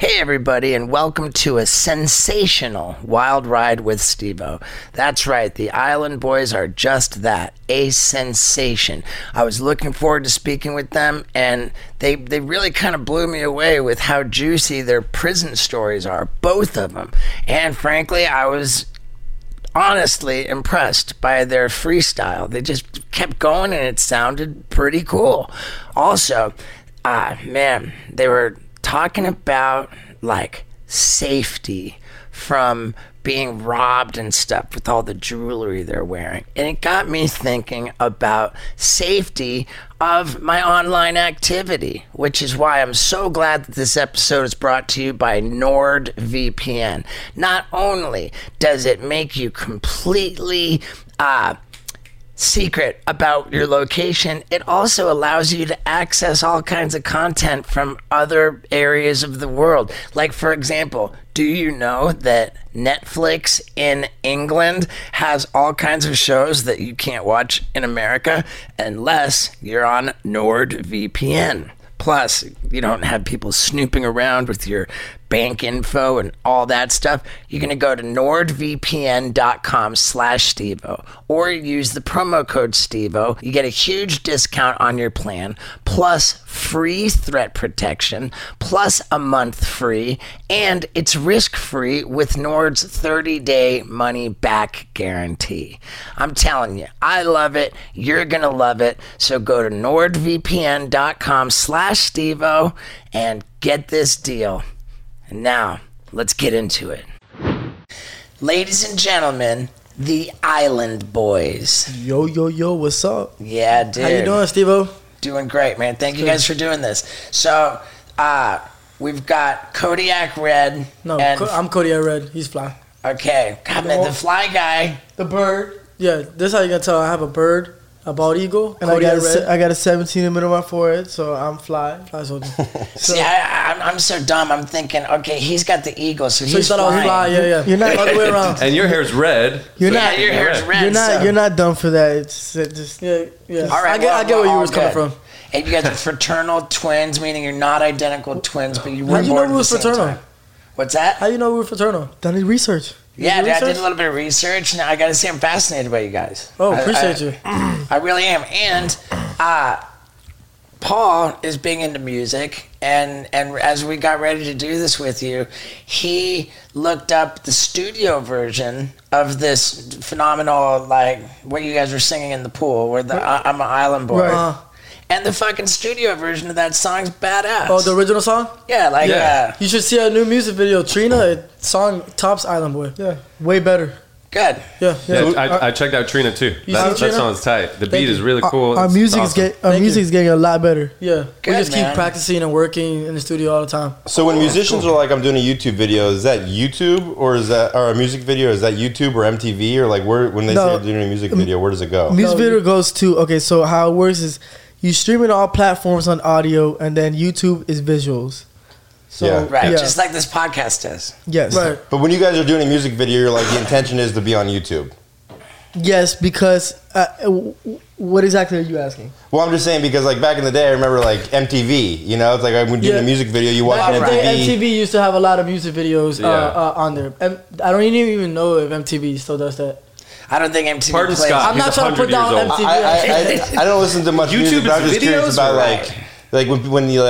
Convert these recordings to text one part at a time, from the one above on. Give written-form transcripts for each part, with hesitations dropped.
Hey everybody, and welcome to a sensational wild ride with Steve-O. That's right, the Island Boys are just that, a sensation. I was looking forward to speaking with them, and they really kind of blew me away with how juicy their prison stories are, both of them. And frankly, I was honestly impressed by their freestyle. They just kept going, and it sounded pretty cool. Also, man, they were talking about like safety from being robbed and stuff with all the jewelry they're wearing. And it got me thinking about safety of my online activity, which is why I'm so glad that this episode is brought to you by NordVPN. Not only does it make you completely secret about your location, it also allows you to access all kinds of content from other areas of the world. Like, for example, do you know that Netflix in England has all kinds of shows that you can't watch in America unless you're on NordVPN? Plus, you don't have people snooping around with your bank info and all that stuff. You're going to go to nordvpn.com/Steve-O or use the promo code Steve-O. You get a huge discount on your plan, plus free threat protection, plus a month free, and it's risk-free with Nord's 30-day money-back guarantee. I'm telling you, I love it. You're going to love it. So go to nordvpn.com/Steve-O and get this deal. And now, let's get into it. Ladies and gentlemen, the Island Boys. Yo, what's up? Yeah, dude. How you doing, Steve-O? Doing great, man. Thank you guys for doing this. So, we've got Kodiak Red. No, I'm Kodiak Red. He's fly. Okay. God, man, the fly guy. The bird. Yeah, this is how you're going to tell I have a bird. A bald eagle, and I got a 17 in the middle of my forehead, so I'm fly soldier. So, see, I'm so dumb. I'm thinking, okay, he's got the eagle, so he's you thought I was fly, yeah. You're not all the way around. And your hair's red. Your hair's red. You're not dumb for that. It's just yeah. All right, I get where you was coming from. And you guys are fraternal twins, meaning you're not identical twins, but you were born at the same time. How you know we were fraternal? What's that? How you know we were fraternal? Done any research? Yeah, dude, I did a little bit of research, and I gotta say I'm fascinated by you guys. Oh, appreciate you. I really am. And Paul is big into music, and as we got ready to do this with you, he looked up the studio version of this phenomenal, like, what you guys were singing in the pool, where I'm an Island Boy. Right. And the fucking studio version of that song's badass. Oh, the original song? Yeah, you should see our new music video. Trina, song tops Island Boy. Yeah, way better. Good. Yeah. I checked out Trina too. That song's tight. The beat is really cool. Our music is getting a lot better. Yeah. Good, we just keep practicing and working in the studio all the time. So when musicians are like, I'm doing a YouTube video, is that YouTube or a music video? Is that YouTube or MTV or like when they say they're doing a music video, where does it go? Music video goes to so how it works is you stream it all platforms on audio, and then YouTube is visuals. So, just like this podcast is. Yes. Right. But when you guys are doing a music video, you're like, the intention is to be on YouTube. Yes, because what exactly are you asking? Well, I'm just saying because like back in the day, I remember like MTV. You know, it's like when doing a music video, you watch MTV. MTV used to have a lot of music videos on there. I don't even know if MTV still does that. I don't think MTV Pardon plays. Scott, I'm not trying to put down MTV. I don't listen to much music, but I'm just curious about like when you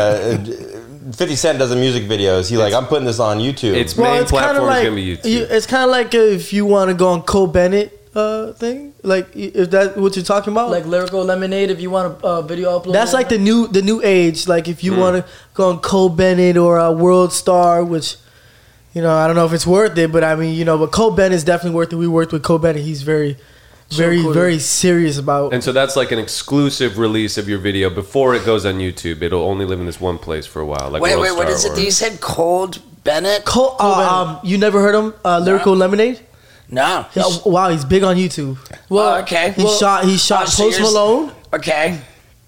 50 Cent does a music video, is he like, I'm putting this on YouTube? Its main platform is going to be YouTube. It's kind of like if you want to go on Cole Bennett thing, like if that's what you're talking about, like Lyrical Lemonade. If you want a video upload, that's like the new age. Like if you want to go on Cole Bennett or World Star, which I don't know if it's worth it, but I mean but Cole Bennett is definitely worth it. We worked with Cole Bennett. He's very serious about. And so that's like an exclusive release of your video before it goes on YouTube. It'll only live in this one place for a while. Like wait, what is it? You said Cold Bennett? Cole Bennett. You never heard him? Lyrical Lemonade? No. Wow, he's big on YouTube. Well, okay. He shot Post Malone. Okay.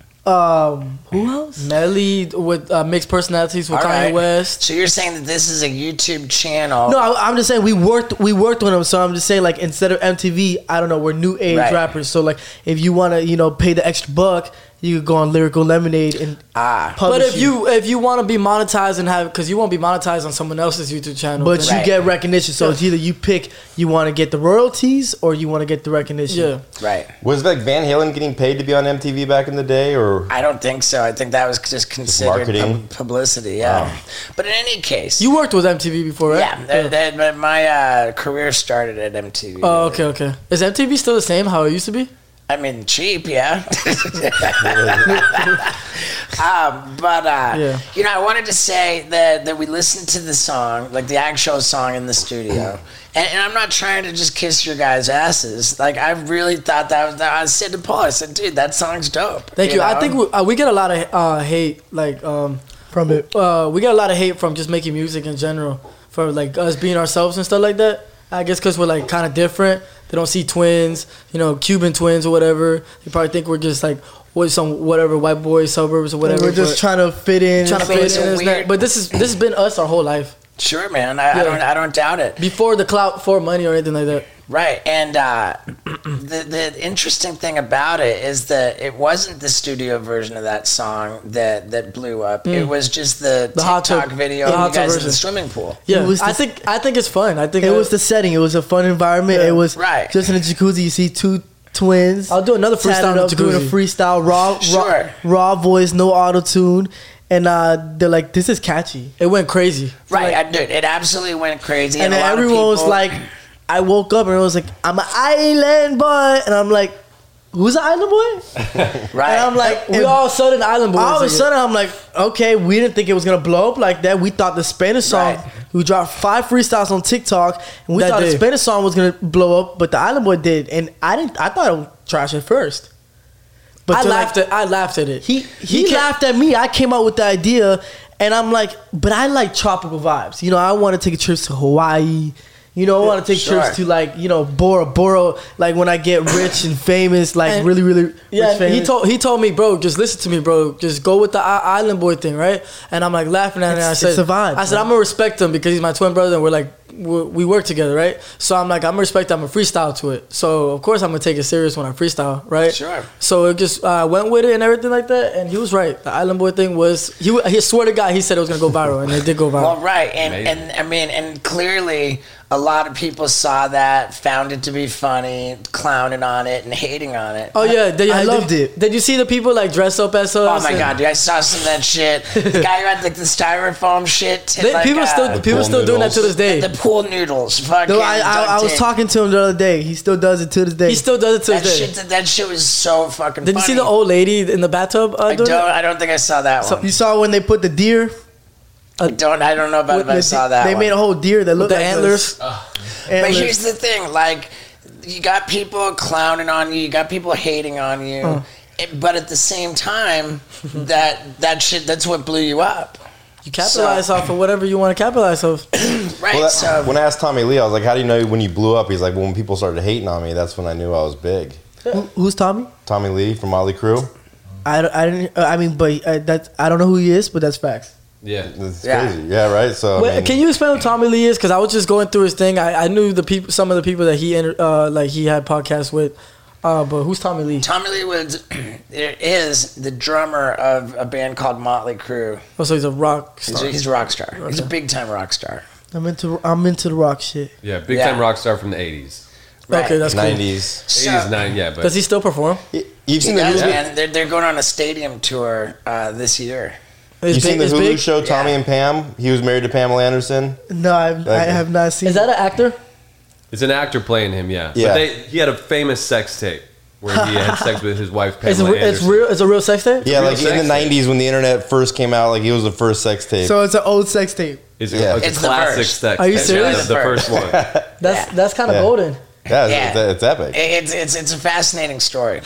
Who else? Nelly with mixed personalities with Kanye West. So you're saying that this is a YouTube channel? No, I'm just saying we worked with him. So I'm just saying instead of MTV, I don't know, we're new age rappers. So if you want to pay the extra buck, you could go on Lyrical Lemonade and But if you want to be monetized and have, because you won't be monetized on someone else's YouTube channel, but you get recognition. So it's either you pick, you want to get the royalties or you want to get the recognition. Yeah, right. Was like Van Halen getting paid to be on MTV back in the day, or I don't think so. I think that was just considered marketing? publicity. Yeah, but in any case, you worked with MTV before, right? Yeah, my career started at MTV. Oh, okay. Is MTV still the same how it used to be? I mean, cheap, yeah. You know, I wanted to say that we listened to the song, like the actual song in the studio. And I'm not trying to just kiss your guys' asses. Like, I really thought that I said to Paul, I said, dude, that song's dope. Thank you. I think we get a lot of hate, like, from it. We get a lot of hate from just making music in general, for like us being ourselves and stuff like that. I guess because we're like kind of different. They don't see twins, Cuban twins or whatever. They probably think we're just like some whatever white boy suburbs or whatever. We're just trying to fit in. But this has been us our whole life. Sure, man. I don't doubt it. Before the clout, for money or anything like that. Right, and the interesting thing about it is that it wasn't the studio version of that song that blew up. It was just the TikTok video of you guys in the swimming pool. Yeah, I think it's fun. I think it was the setting. It was a fun environment. Yeah. It was just in a jacuzzi. You see two twins. I'll do another freestyle in the jacuzzi. Doing a freestyle, raw voice, no auto tune. And they're like, this is catchy. It went crazy. Right, dude, it absolutely went crazy. And then everyone was like, I woke up and it was like, I'm an island boy. And I'm like, who's an island boy? Right. And I'm like, we all of a sudden island boys. All of a sudden, I'm like, okay, we didn't think it was going to blow up like that. We thought the Spanish song, we dropped 5 freestyles on TikTok, and we thought the Spanish song was going to blow up, but the island boy did. And I thought it was trash at first. But I laughed at it. He laughed at me. I came out with the idea, and I'm like, but I like tropical vibes. I want to take a trip to Hawaii. I want to take trips to like, Bora Bora, like when I get rich and famous, like and really, really rich famous. He told me, bro, just listen to me, bro. Just go with the island boy thing, right? And I'm like laughing at it. I said, it's a vibe. I said, I'm gonna respect him because he's my twin brother, and we're like, we work together, right? So I'm like, I'm gonna respect him. I'm gonna freestyle to it. So of course I'm gonna take it serious when I freestyle, right? Sure. So it just went with it and everything like that, and he was right. The island boy thing was he swear to God he said it was gonna go viral, and it did go viral. Well, right, and I mean, and clearly a lot of people saw that, found it to be funny, clowning on it and hating on it. Oh yeah, I loved it. Did you see the people like dress up as us? Oh my God, dude! I saw some of that shit. The guy who had like the styrofoam shit. People still doing that to this day. The pool noodles. Fucking. No, I was talking to him the other day. He still does it to this day. He still does it to this day. That shit was so fucking. Did you see the old lady in the bathtub? I don't think I saw that one. You saw when they put the deer. I don't know about if I saw that. They made a whole deer that looked like antlers. But here's the thing, like, you got people clowning on you, you got people hating on you, but at the same time, that shit, that's what blew you up. You capitalize off of whatever you want to capitalize off. Right. Well, when I asked Tommy Lee, I was like, how do you know when you blew up? He's like, well, when people started hating on me, that's when I knew I was big. Who's Tommy? Tommy Lee from Motley Crue. I don't know who he is, but that's facts. Yeah, it's crazy. Yeah, right. So, can you explain what Tommy Lee is? Because I was just going through his thing. I knew some of the people that he had podcasts with. But who's Tommy Lee? Tommy Lee is the drummer of a band called Motley Crue. Oh, so he's a rock star. He's a rock star. Okay. He's a big time rock star. I'm into the rock shit. Yeah, big time rock star from the 80s. Right. Okay, that's cool. 90s. 80s, 90s, yeah. But does he still perform? You've seen the Hulu? Man, they're going on a stadium tour this year. You've seen the Hulu show Tommy and Pam? He was married to Pamela Anderson? No, I have not seen. Is that an actor? It's an actor playing him, yeah. But he had a famous sex tape where he had sex with his wife, Pamela Anderson. It's a real sex tape? Yeah, like in the 90s when the internet first came out, like he was the first sex tape. So it's an old sex tape. It's a classic sex tape. Are you serious? The first one. That's kind of golden. Yeah, it's epic. It's a fascinating story.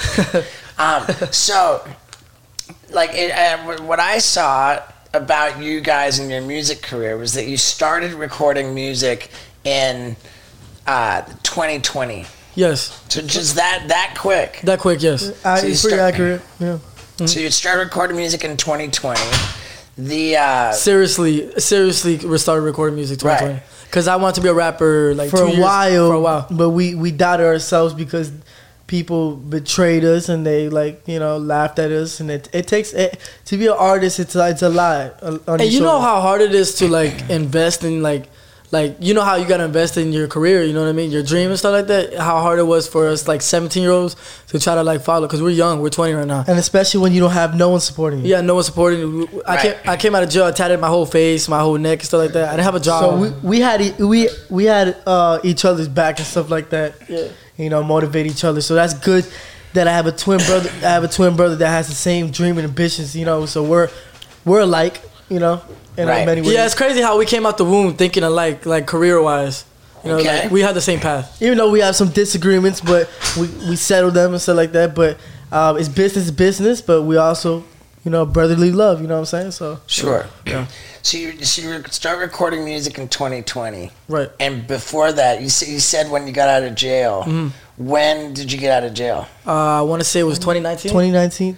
So, like, what I saw about you guys and your music career was that you started recording music in 2020. Yes. So just that quick. That quick, yes. So it's pretty accurate. Yeah. Mm-hmm. So you started recording music in 2020. Seriously, we started recording music 2020. Because I wanted to be a rapper for a while. But we doubted ourselves because people betrayed us and they laughed at us, and it takes to be an artist. It's a lot. And you know how hard it is to invest in like you know how you gotta invest in your career. You know what I mean, your dream and stuff like that. How hard it was for us 17-year-olds to try to follow, because we're young. We're 20 right now, and especially when you don't have no one supporting you. Yeah, no one supporting you. I came out of jail. I tatted my whole face, my whole neck, and stuff like that. I didn't have a job. So we had each other's back and stuff like that. Yeah. Motivate each other. So that's good that I have a twin brother. I have a twin brother that has the same dream and ambitions. So we're alike. In many ways. Yeah, it's crazy how we came out the womb thinking alike, career wise. We had the same path. Even though we have some disagreements, but we settled them and stuff like that. But it's business. But we also, brotherly love. You know what I'm saying? So sure. Yeah. So you start recording music in 2020, right? And before that, you said when you got out of jail. Mm-hmm. When did you get out of jail? I want to say it was 2019. 2018,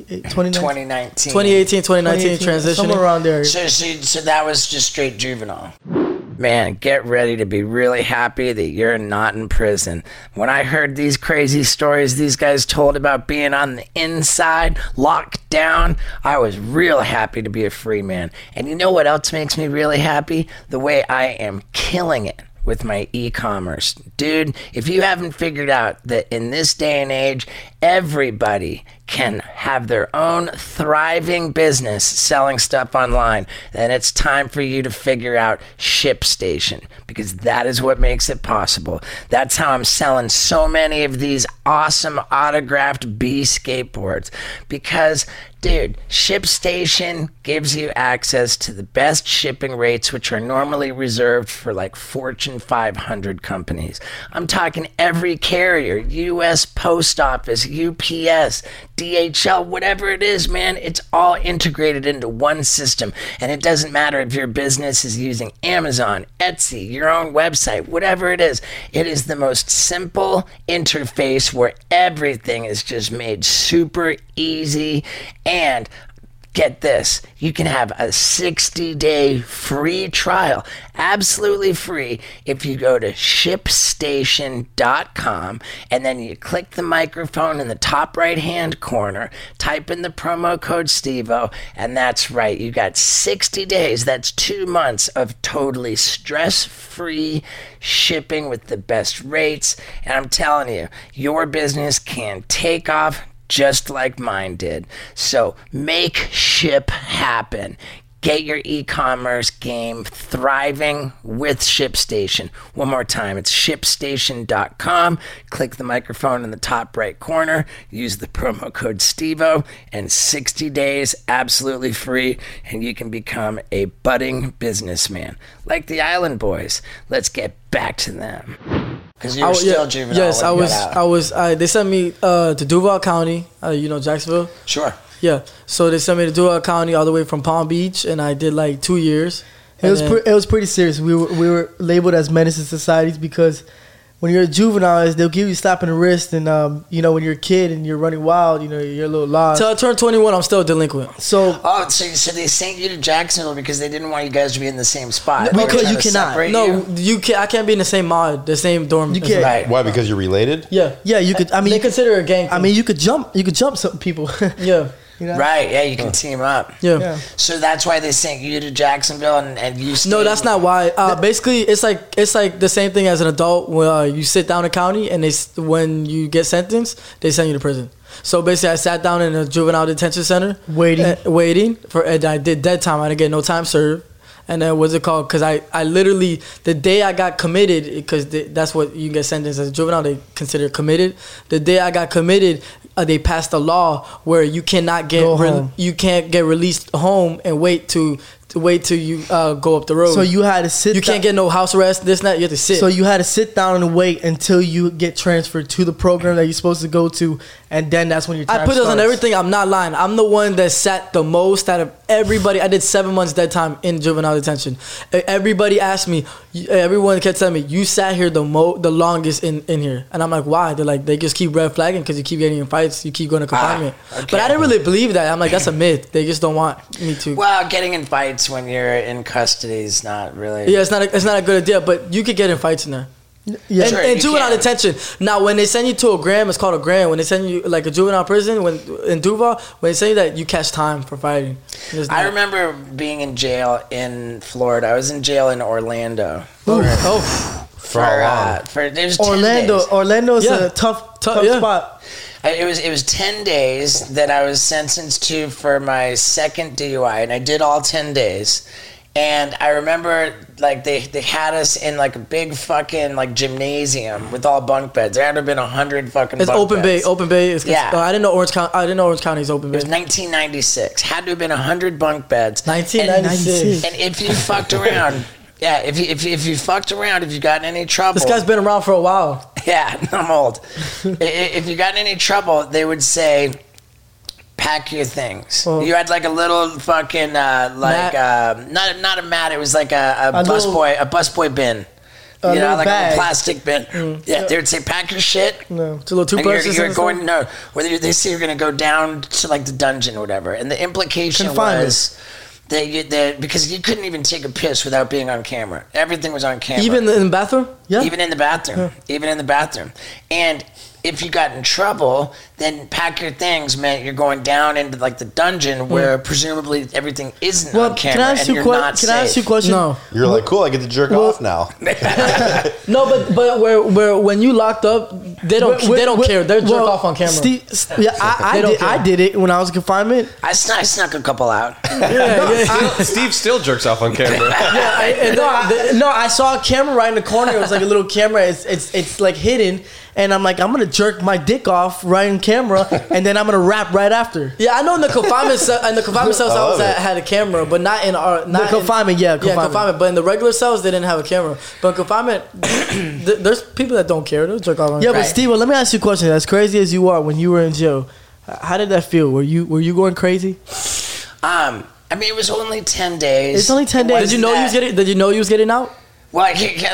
2019 transition. Somewhere around there. So that was just straight juvenile. Man, get ready to be really happy that you're not in prison. When I heard these crazy stories these guys told about being on the inside, locked down, I was real happy to be a free man. And you know what else makes me really happy? The way I am killing it with my e-commerce. Dude, if you haven't figured out that in this day and age, everybody can have their own thriving business selling stuff online, then it's time for you to figure out ShipStation, because that is what makes it possible. That's how I'm selling so many of these awesome autographed B skateboards, because dude, ShipStation gives you access to the best shipping rates, which are normally reserved for Fortune 500 companies. I'm talking every carrier, U.S. Post Office, UPS, DHL, whatever it is, man, it's all integrated into one system. And it doesn't matter if your business is using Amazon, Etsy, your own website, whatever it is the most simple interface where everything is just made super easy. And get this, you can have a 60-day free trial, absolutely free, if you go to ShipStation.com and then you click the microphone in the top right-hand corner, type in the promo code Stevo, and that's right, you got 60 days, that's 2 months of totally stress-free shipping with the best rates, and I'm telling you, your business can take off just like mine did. So make ship happen. Get your e-commerce game thriving with ShipStation. One more time, it's ShipStation.com. Click the microphone in the top right corner. Use the promo code Stevo, and 60 days absolutely free, and you can become a budding businessman like the Island Boys. Let's get back to them. Because you were still juvenile. Yes, I was. They sent me to Duval County, Jacksonville. Sure. Yeah, so they sent me to Duval County all the way from Palm Beach, and I did 2 years. It was pretty serious. We were labeled as menace to society because when you're a juvenile, they'll give you slap in the wrist, and when you're a kid and you're running wild, you're a little lost. Till I turned 21, I'm still delinquent. So they sent you to Jacksonville because they didn't want you guys to be in the same spot. Because you cannot. No, you can't. I can't be in the same mod, the same dorm. You can't. Right. Why? Because you're related? Yeah. Yeah, you could. I mean, they consider it a gang thing. I mean, you could jump some people. Yeah. Right, yeah, you can team up. Yeah. So that's why they sent you to Jacksonville and you stayed. No, that's not why. Basically, it's like the same thing as an adult where you sit down in county and when you get sentenced, they send you to prison. So basically, I sat down in a juvenile detention center waiting and I did dead time. I didn't get no time served. And then what's it called? Because I literally, the day I got committed, because that's what you get sentenced as a juvenile, they consider committed. The day I got committed, they passed a law where you cannot get you can't get released home and wait till you go up the road. So you had to sit. You can't get no house arrest. This and that. You have to sit. So you had to sit down and wait until you get transferred to the program that you're supposed to go to, and then that's when your time I put starts. this on everything. I'm not lying. I'm the one that sat the most out of everybody. I did 7 months dead time in juvenile detention. Everybody asked me. Everyone kept telling me, "You sat here the longest in here," and I'm like, "Why?" They're like, "They just keep red flagging because you keep getting in fights. You keep going to confinement." Okay. But I didn't really believe that. I'm like, that's a myth. They just don't want me to. Well, getting in fights when you're in custody is not really. Yeah, it's not a good idea. But you could get in fights in there. Yeah, and juvenile detention. Now, when they send you to a gram, it's called a gram. When they send you like a juvenile prison, in Duval, when they say that, you catch time for fighting. I remember being in jail in Florida. I was in jail in Orlando. For it was Orlando. 10 days. Orlando's a tough spot. It was 10 days that I was sentenced to for my second DUI, and I did all 10 days. And I remember, like, they had us in, like, a big fucking, like, gymnasium with all bunk beds. There had to have been 100 fucking it's bunk open beds. Bay. Open Bay is... Yeah. I didn't know Orange County's open bay. It was 1996. Had to have been 100 bunk beds. 1996. And if you fucked around... Yeah, if you fucked around, if you got in any trouble... This guy's been around for a while. Yeah, I'm old. If you got in any trouble, they would say... Pack your things. Well, you had like a little fucking not a mat. It was like a busboy bin. You know, like a plastic bin. Yeah, they would say pack your shit. No, it's a little toothbrush. You're going whether they say you're going to go down to like the dungeon or whatever, and the implication was that because you couldn't even take a piss without being on camera. Everything was on camera. Even in the bathroom. Yeah. Even in the bathroom. And if you got in trouble, then pack your things meant you're going down into like the dungeon where presumably everything isn't on camera and you're not safe. Can I ask you a question? No. You're like, cool, I get to jerk off now. No, but where when you locked up, they don't care. They're jerk off on camera. I did it when I was in confinement. I snuck a couple out. Steve still jerks off on camera. I saw a camera right in the corner. It was like a little camera. It's like hidden. And I'm like, I'm gonna jerk my dick off right in camera, and then I'm gonna rap right after. Yeah, I know in the confinement cells I was at had a camera, but not in our confinement. Confinement. But in the regular cells, they didn't have a camera. But in confinement, there's people that don't care. They'll jerk off on camera. But Steve, let me ask you a question. As crazy as you are, when you were in jail, how did that feel? Were you going crazy? I mean, it was only 10 days. It's only 10 days. Did you know you was getting out? Well,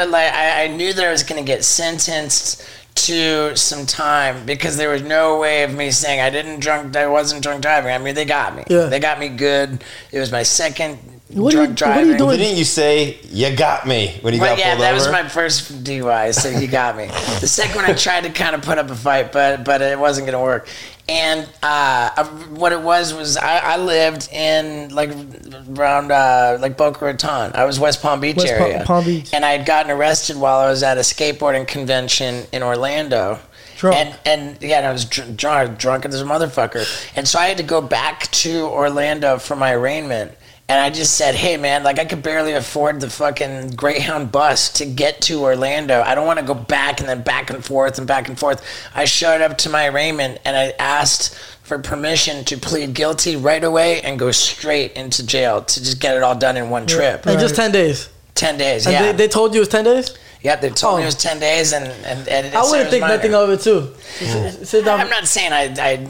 I knew that I was going to get sentenced to some time because there was no way of me saying I wasn't drunk driving. I mean, they got me. Yeah. They got me good. It was my second drunk driving. What are you doing? Didn't you say you got me when you got pulled over? Yeah, that was my first DUI, so you got me. The second one I tried to kind of put up a fight, but it wasn't going to work. And what it was I lived in like around like Boca Raton. I was West Palm Beach area. Palm Beach. And I had gotten arrested while I was at a skateboarding convention in Orlando. Drunk. And I was drunk as a motherfucker. And so I had to go back to Orlando for my arraignment. And I just said, hey, man, like I could barely afford the fucking Greyhound bus to get to Orlando. I don't want to go back and then back and forth and back and forth. I showed up to my arraignment and I asked for permission to plead guilty right away and go straight into jail to just get it all done in one trip. And just 10 days? 10 days, and yeah. They told you it was 10 days? Yep, they told me it was 10 days, and I wouldn't think nothing of it, too. I'm not saying I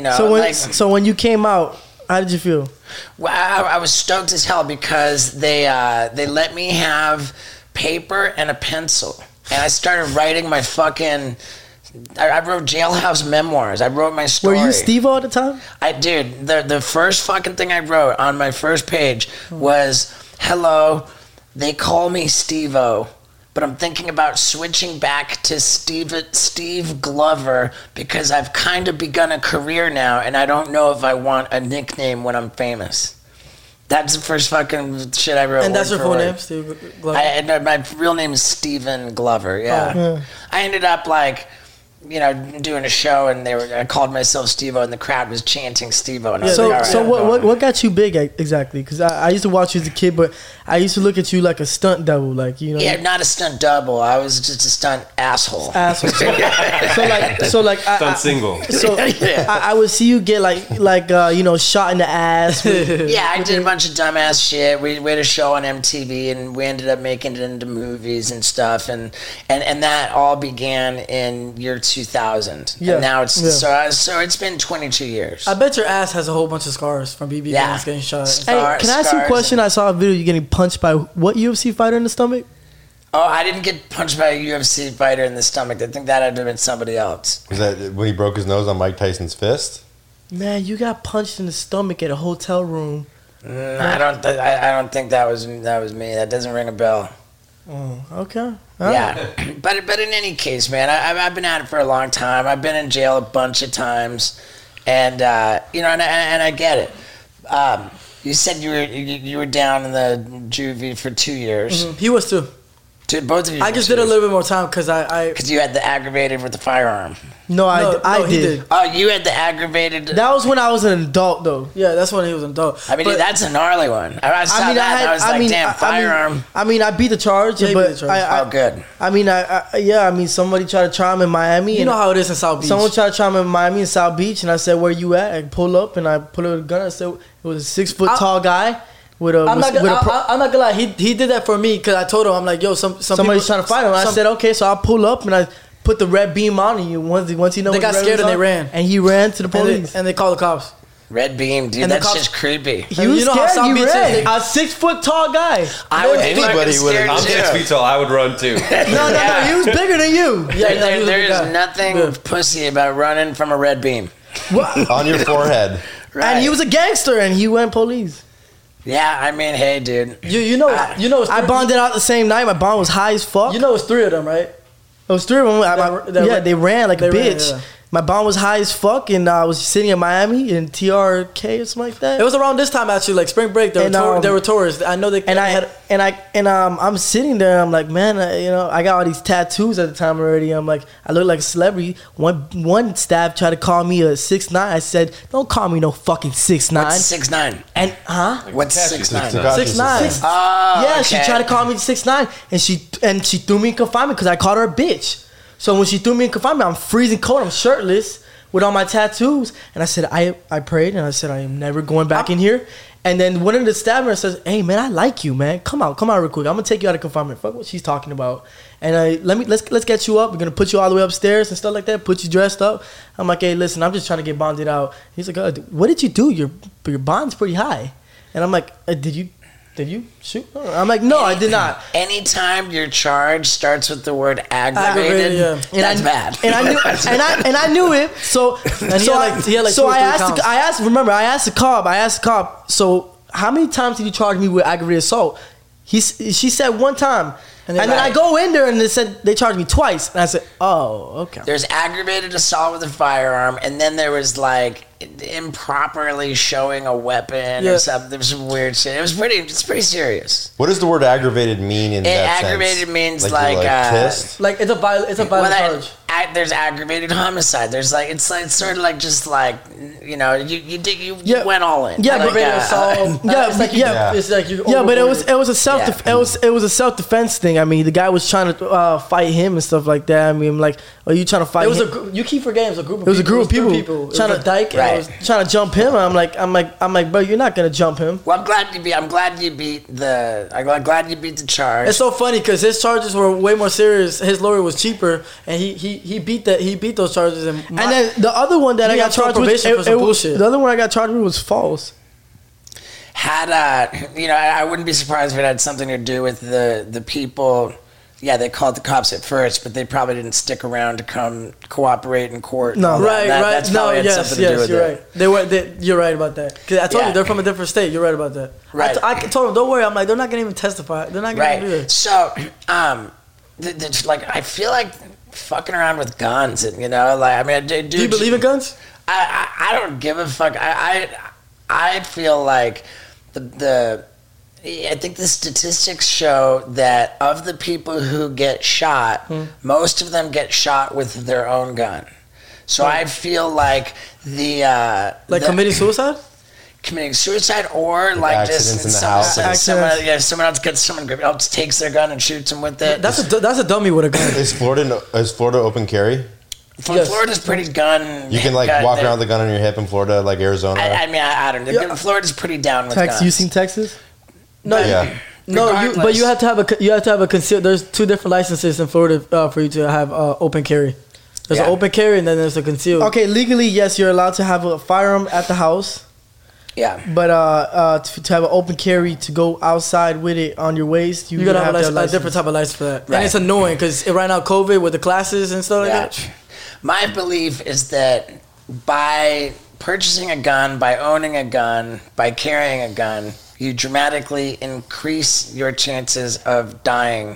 So when you came out, how did you feel? Well, I was stoked as hell because they let me have paper and a pencil, and I started writing my fucking. I wrote jailhouse memoirs. I wrote my story. Were you Steve-O at the time? The first fucking thing I wrote on my first page was, "Hello, they call me Steve-O, but I'm thinking about switching back to Steve Glover because I've kind of begun a career now, and I don't know if I want a nickname when I'm famous." That's the first fucking shit I wrote. And that's your full name, Steve Glover? My real name is Stephen Glover, yeah. Oh, yeah. I ended up like, doing a show, and I called myself Steve-O, and the crowd was chanting Steve-O. And what got you big exactly? Because I used to watch you as a kid, but I used to look at you like a stunt double, like Yeah, not a stunt double. I was just a stunt asshole. Stunt single. So I would see you get shot in the ass. Yeah, I did a bunch of dumbass shit. We had a show on MTV, and we ended up making it into movies and stuff, and that all began in year 2000. Yeah. And now it's so it's been 22 years. I bet your ass has a whole bunch of scars from BB guns getting shot. Hey, can I ask you a question? I saw a video you getting punched by what UFC fighter in the stomach? Oh, I didn't get punched by a UFC fighter in the stomach. I think that had to have been somebody else. Was that when he broke his nose on Mike Tyson's fist? Man, you got punched in the stomach at a hotel room. I don't think that was me. That doesn't ring a bell. Oh, okay. Yeah, but in any case, man, I've been at it for a long time. I've been in jail a bunch of times, and you know, and I get it. You said you were down in the juvie for 2 years. Mm-hmm. He was too. Both of you. I just did a little bit more time because because you had the aggravated with the firearm. No, I did. Oh, you had the aggravated. That was when I was an adult, though. Yeah, that's when he was an adult. I mean, that's a gnarly one. I saw that and I was like, damn, firearm. I mean, I beat the charge, Yeah, but good. I mean, somebody tried to try him in Miami. You know how it is in South Beach. Someone tried to try him in Miami and South Beach, and I said, "Where you at?" I pull up and I pull out a gun. I said, "It was a 6 foot tall guy." I'm not gonna lie. He did that for me because I told him, I'm like, yo, somebody's trying to fight him. And I said, okay, so I'll pull up and I put the red beam on and once he knows they got scared and they ran. And he ran to the police and they called the cops. Red beam, dude. That's just creepy. He was scared. He ran. A 6 foot tall guy. Anybody would. I'm 6 feet tall. I would run too. No. He was bigger than you. Yeah, there is nothing pussy about running from a red beam on your forehead. Right. And he was a gangster and he went police. Yeah, I mean, hey, dude. You know. I bonded out the same night. My bond was high as fuck. You know, it's 3 of them, right? It was 3 of them. They ran like a bitch. Yeah. My bond was high as fuck, and I was sitting in Miami in TRK or something like that. It was around this time actually, like spring break. There were tourists. I know they. I'm sitting there. I'm like, man, I got all these tattoos at the time already. I'm like, I look like a celebrity. One staff tried to call me a 6'9". I said, don't call me no fucking 6'9". What's 6'9"? And What's 6'9"? 6'9". Oh, She tried to call me 6'9", and she threw me in confinement because I called her a bitch. So when she threw me in confinement, I'm freezing cold. I'm shirtless with all my tattoos. And I said, I prayed and I said, I am never going back in here. And then one of the staff members says, hey, man, I like you, man. Come out real quick. I'm going to take you out of confinement. Fuck what she's talking about. And let's get you up. We're going to put you all the way upstairs and stuff like that. Put you dressed up. I'm like, hey, listen, I'm just trying to get bonded out. He's like, what did you do? Your bond's pretty high. And I'm like, did you shoot? I'm like, no, I did not. Anytime your charge starts with the word aggravated, that's bad. And I knew it. So I asked the cop. So how many times did you charge me with aggravated assault? She said 1 time. And then I go in there and they charged me twice. And I said, oh, okay. There's aggravated assault with a firearm, and then there was like improperly showing a weapon or something. There was some weird shit. It's pretty serious. What does the word aggravated mean in that aggravated sense? Like pissed? Like it's a violent charge. There's aggravated homicide. There's like it's sort of like just like you went all in. Yeah, aggravated assault. It's like you. Yeah, but it was a self defense thing. I mean, the guy was trying to fight him and stuff like that. I mean, I'm like, are you trying to fight? You keep forgetting it was a group of people. It was a group of people trying to dyke. Right. Trying to jump him. I'm like, bro, you're not gonna jump him. Well, I'm glad you beat the charge. It's so funny because his charges were way more serious. His lawyer was cheaper, and he beat those charges. And then the other one that I got charged with, the other one I got charged with was false. Had I wouldn't be surprised if it had something to do with the people. Yeah, they called the cops at first, but they probably didn't stick around to come cooperate in court. No, right. That's probably had something to do with it. Right. You're right about that. Because I told you they're from a different state. You're right about that. Right. I told them, don't worry. I'm like, they're not gonna even testify. They're not gonna do this. So, I feel like fucking around with guns, and do you believe in guns? I don't give a fuck. I feel like I think the statistics show that of the people who get shot, most of them get shot with their own gun. So I feel like committing suicide? Committing suicide or like accidents in the house. Someone else takes their gun and shoots them with it. That's a dummy with a gun. Is Florida open carry? Florida's pretty gun. You can walk around with the gun on your hip in Florida, like Arizona. I don't know. Florida's pretty down with guns. You seen Texas? No, but you have to have a concealed. There's 2 different licenses in Florida for you to have open carry. There's an open carry and then there's a concealed. Okay, legally yes, you're allowed to have a firearm at the house. Yeah, but to have an open carry to go outside with it on your waist, you gotta have a different type of license for that. Right. And it's annoying because right now COVID with the classes and stuff like that. My belief is that by purchasing a gun, by owning a gun, by carrying a gun, you dramatically increase your chances of dying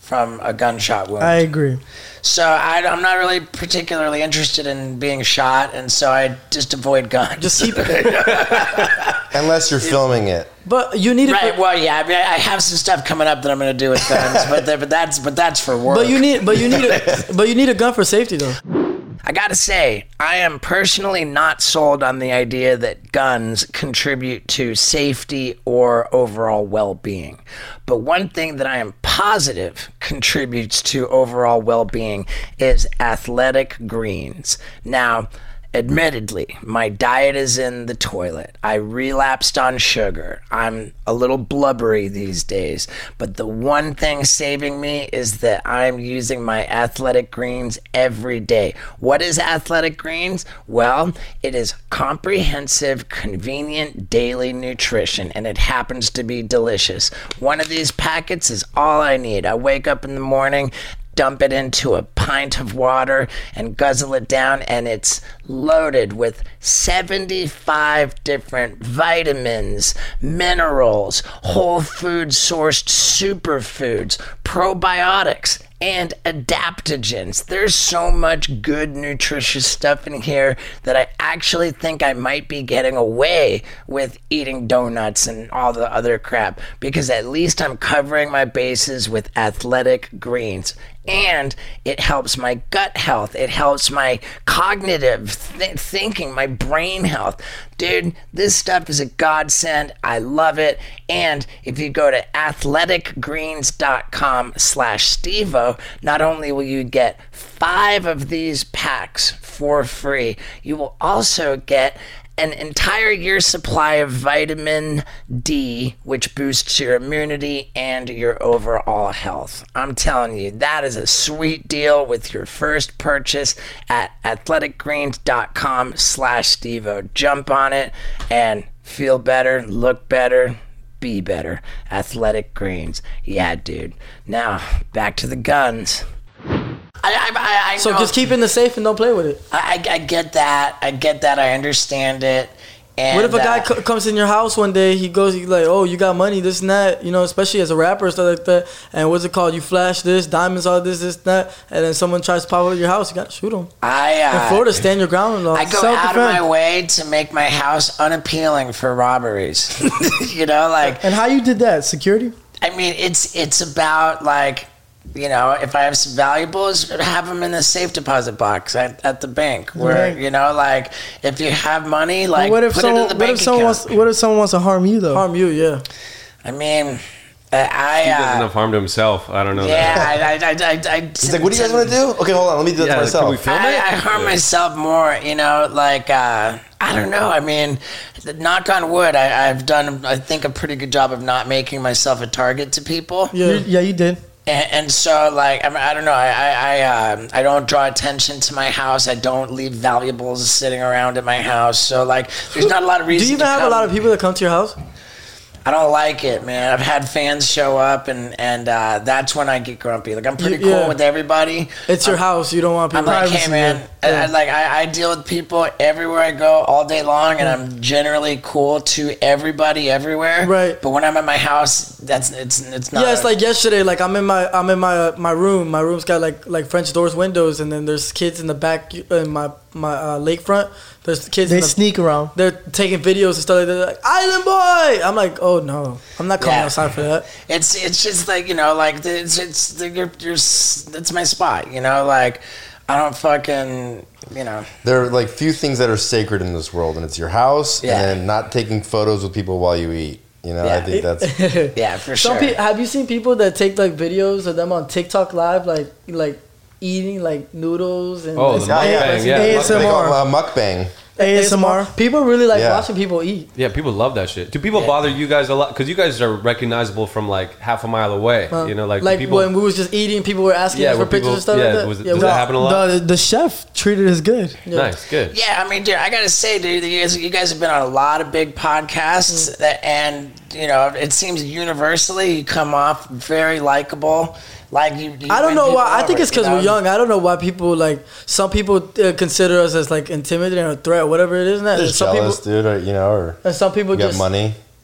from a gunshot wound. I agree. So I'm not really particularly interested in being shot, and so I just avoid guns. Just keep it. Unless you're filming it. But you need it. Right. Well, yeah. I mean, I have some stuff coming up that I'm going to do with guns, but that's for work. But you need a gun for safety, though. I gotta say, I am personally not sold on the idea that guns contribute to safety or overall well-being. But one thing that I am positive contributes to overall well-being is athletic greens. Now, admittedly, my diet is in the toilet. I relapsed on sugar. I'm a little blubbery these days. But the one thing saving me is that I'm using my Athletic Greens every day. What is Athletic Greens? Well, it is comprehensive, convenient daily nutrition, and it happens to be delicious. One of these packets is all I need. I wake up in the morning, dump it into a pint of water and guzzle it down, and it's loaded with 75 different vitamins, minerals, whole food sourced superfoods, probiotics, and adaptogens. There's so much good nutritious stuff in here that I actually think I might be getting away with eating donuts and all the other crap, because at least I'm covering my bases with Athletic Greens. And it helps my gut health. It helps my cognitive thinking, my brain health. Dude, this stuff is a godsend. I love it. And if you go to athleticgreens.com/Stevo, not only will you get 5 of these packs for free, you will also get an entire year's supply of vitamin D, which boosts your immunity and your overall health. I'm telling you, that is a sweet deal with your first purchase at athleticgreens.com/Stevo. Jump on it and feel better, look better, be better. Athletic Greens. Yeah, dude. Now, back to the guns. I So know. just keep it in the safe and don't play with it. I get that. I understand it. And, what if a guy comes in your house one day, he's like, oh, you got money, this and that, especially as a rapper, stuff like that, and what's it called? You flash this, diamonds, all this, that, and then someone tries to pop out your house, you got to shoot him. In Florida, stand your ground. I go out of my way to make my house unappealing for robberies. And how you did that? Security? I mean, it's about like, if I have some valuables, have them in the safe deposit box at the bank. Where if you have money, like put it in the bank account. What if someone wants to harm you though? Harm you, yeah. I mean, he does enough harm to himself. I don't know. Yeah, He's like, what do you guys want to do? Okay, hold on, let me do that myself. Can we film it? I harm myself more. I don't know. I mean, knock on wood, I've done, I think, a pretty good job of not making myself a target to people. Yeah, you did. And so, like, I don't know. I don't draw attention to my house. I don't leave valuables sitting around at my house. So, like, there's not a lot of reason. Do you even have a lot of people that come to your house? I don't like it, man. I've had fans show up, and that's when I get grumpy. Like, I'm pretty cool with everybody. It's your house. You don't want people. I'm like, hey, man. I deal with people everywhere I go all day long, and I'm generally cool to everybody everywhere. Right. But when I'm at my house, it's not. Yeah, it's like yesterday. Like I'm in my room. My room's got like French doors, windows, and then there's kids in the back in my lakefront. There's kids. They sneak around. They're taking videos and stuff like that. They're like, Island Boy. I'm like, oh no, I'm not coming outside for that. It's just like it's my spot. Like I don't fucking. There are like few things that are sacred in this world, and it's your house and then not taking photos with people while you eat. I think that's for sure. Have you seen people that take like videos of them on TikTok Live, like eating like noodles and ASMR, mukbang. ASMR. People really like watching people eat. Yeah, people love that shit. Do people bother you guys a lot? Because you guys are recognizable from like half a mile away. Like people, when we was just eating, people were asking us for pictures and stuff like that. Does that happen a lot? The chef treated us good. Yeah. Nice, good. Yeah, I mean, dude, I gotta say, dude, you guys have been on a lot of big podcasts, and it seems universally you come off very likable. Like you I don't know why. I think it's because we're young. I don't know why people some people consider us as like intimidating or a threat or whatever it is. They're just jealous, dude. Or and some people just money.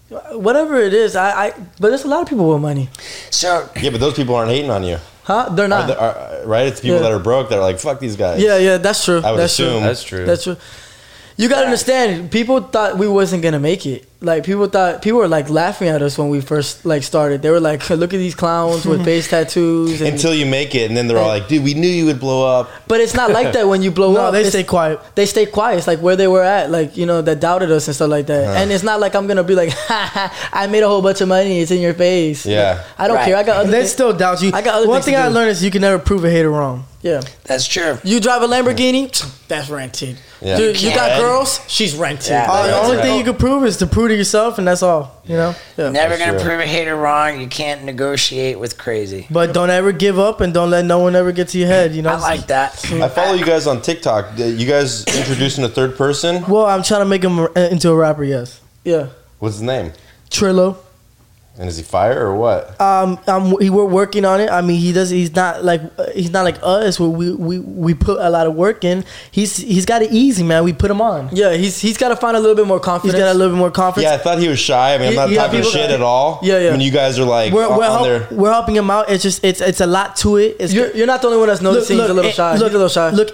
Whatever it is, but there's a lot of people with money. So yeah, but those people aren't hating on you. Huh? They're not. Right? It's people that are broke that are like, fuck these guys. Yeah, that's true. I would assume. That's true. That's true. You gotta understand, people thought we wasn't gonna make it. Like people were like laughing at us when we first like started. They were like, "Look at these clowns with face tattoos." Until you make it, and then they're all like, "Dude, we knew you would blow up." But it's not like that when you blow up. They stay quiet. They stay quiet. It's like where they were at, like that doubted us and stuff like that. And it's not like I'm gonna be like, I made a whole bunch of money. It's in your face. Yeah, like, I don't care. I got other. They still doubt you. I got other One thing I do. learned is you can never prove a hater wrong. Yeah, that's true. You drive a Lamborghini, that's rented. Yeah. Dude, you got girls, she's rented. Yeah, the only thing you can prove is to prove to yourself, and that's all. Yeah. Never gonna prove a hater wrong. You can't negotiate with crazy. But don't ever give up, and don't let no one ever get to your head. I like that. I follow you guys on TikTok. You guys introducing a third person? Well, I'm trying to make him into a rapper. Yes. Yeah. What's his name? Trillo. And is he fire or what? We're working on it. I mean, he's not like us. Where we put a lot of work in. He's got it easy, man. We put him on. Yeah, he's got to find a little bit more confidence. He's got a little bit more confidence. Yeah, I thought he was shy. I mean, I'm not talking shit at all. Yeah. When you guys are like we're helping him out. It's just it's a lot to it. You're not the only one that's noticing. He's a little shy. He's a little shy. Look,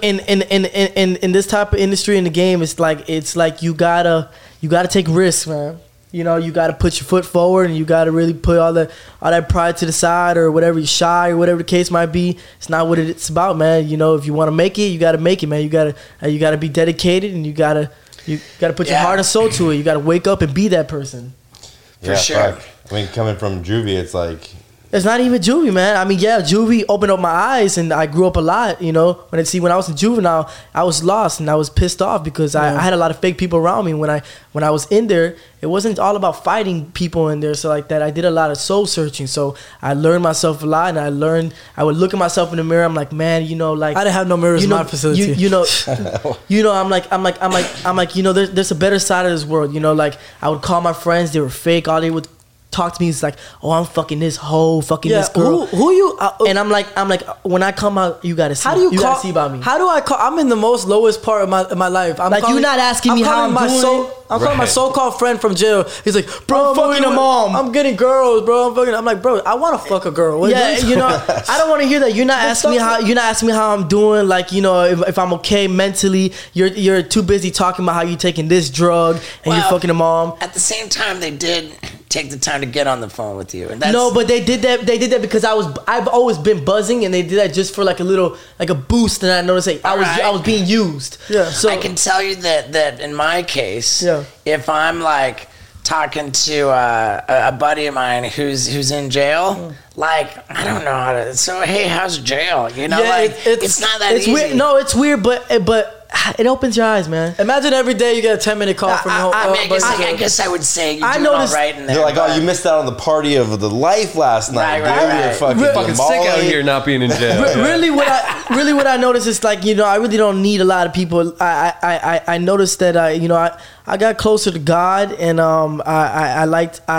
in this type of industry in the game, it's like you gotta take risks, man. You got to put your foot forward, and you got to really put all that pride to the side, or whatever. You're shy, or whatever the case might be. It's not what it's about, man. If you want to make it, you got to make it, man. You got to be dedicated, and you got to put your heart and soul to it. You got to wake up and be that person. For sure. Fuck. I mean, coming from Juvie, it's like. It's not even Juvie, man. I mean, yeah, Juvie opened up my eyes, and I grew up a lot. When I was in Juvenile, I was lost and I was pissed off because I had a lot of fake people around me. When I was in there, it wasn't all about fighting people in there, so like that. I did a lot of soul searching, so I learned myself a lot, and I would look at myself in the mirror. I'm like, man, like I didn't have no mirrors in my facility. I'm like, there's a better side of this world. Like I would call my friends, they were fake. All they would talk to me is like, oh, I'm fucking this hoe, fucking this girl. Who you? And I'm like, when I come out, you gotta see. You gotta see about me. How do I call? I'm in the most lowest part of my life. You're not asking me how I'm doing. I'm calling my so-called friend from jail. He's like, bro, I'm fucking a mom. I'm getting girls, bro. I'm like, bro, I want to fuck a girl. I don't want to hear that. You're not asking me how. You're not asking me how I'm doing. Like, if I'm okay mentally. You're too busy talking about how you taking this drug and you're fucking a mom. At the same time, they did take the time to get on the phone with you. And no, but they did that. They did that because I've always been buzzing, and they did that just for like a boost. And I noticed I was being used. Yeah. So I can tell you that in my case, if I'm like talking to a buddy of mine who's in jail, like I don't know how to. So hey, how's jail? It's not that easy. Weird. No, it's weird, but it opens your eyes, man. Imagine every day you get a 10-minute call from your I guess I would say you're doing all right in there. They're like, oh, you missed out on the party of the life last night. Right. You're fucking sick out here not being in jail. Really, what I noticed is like, I really don't need a lot of people. I noticed that I got closer to God, and I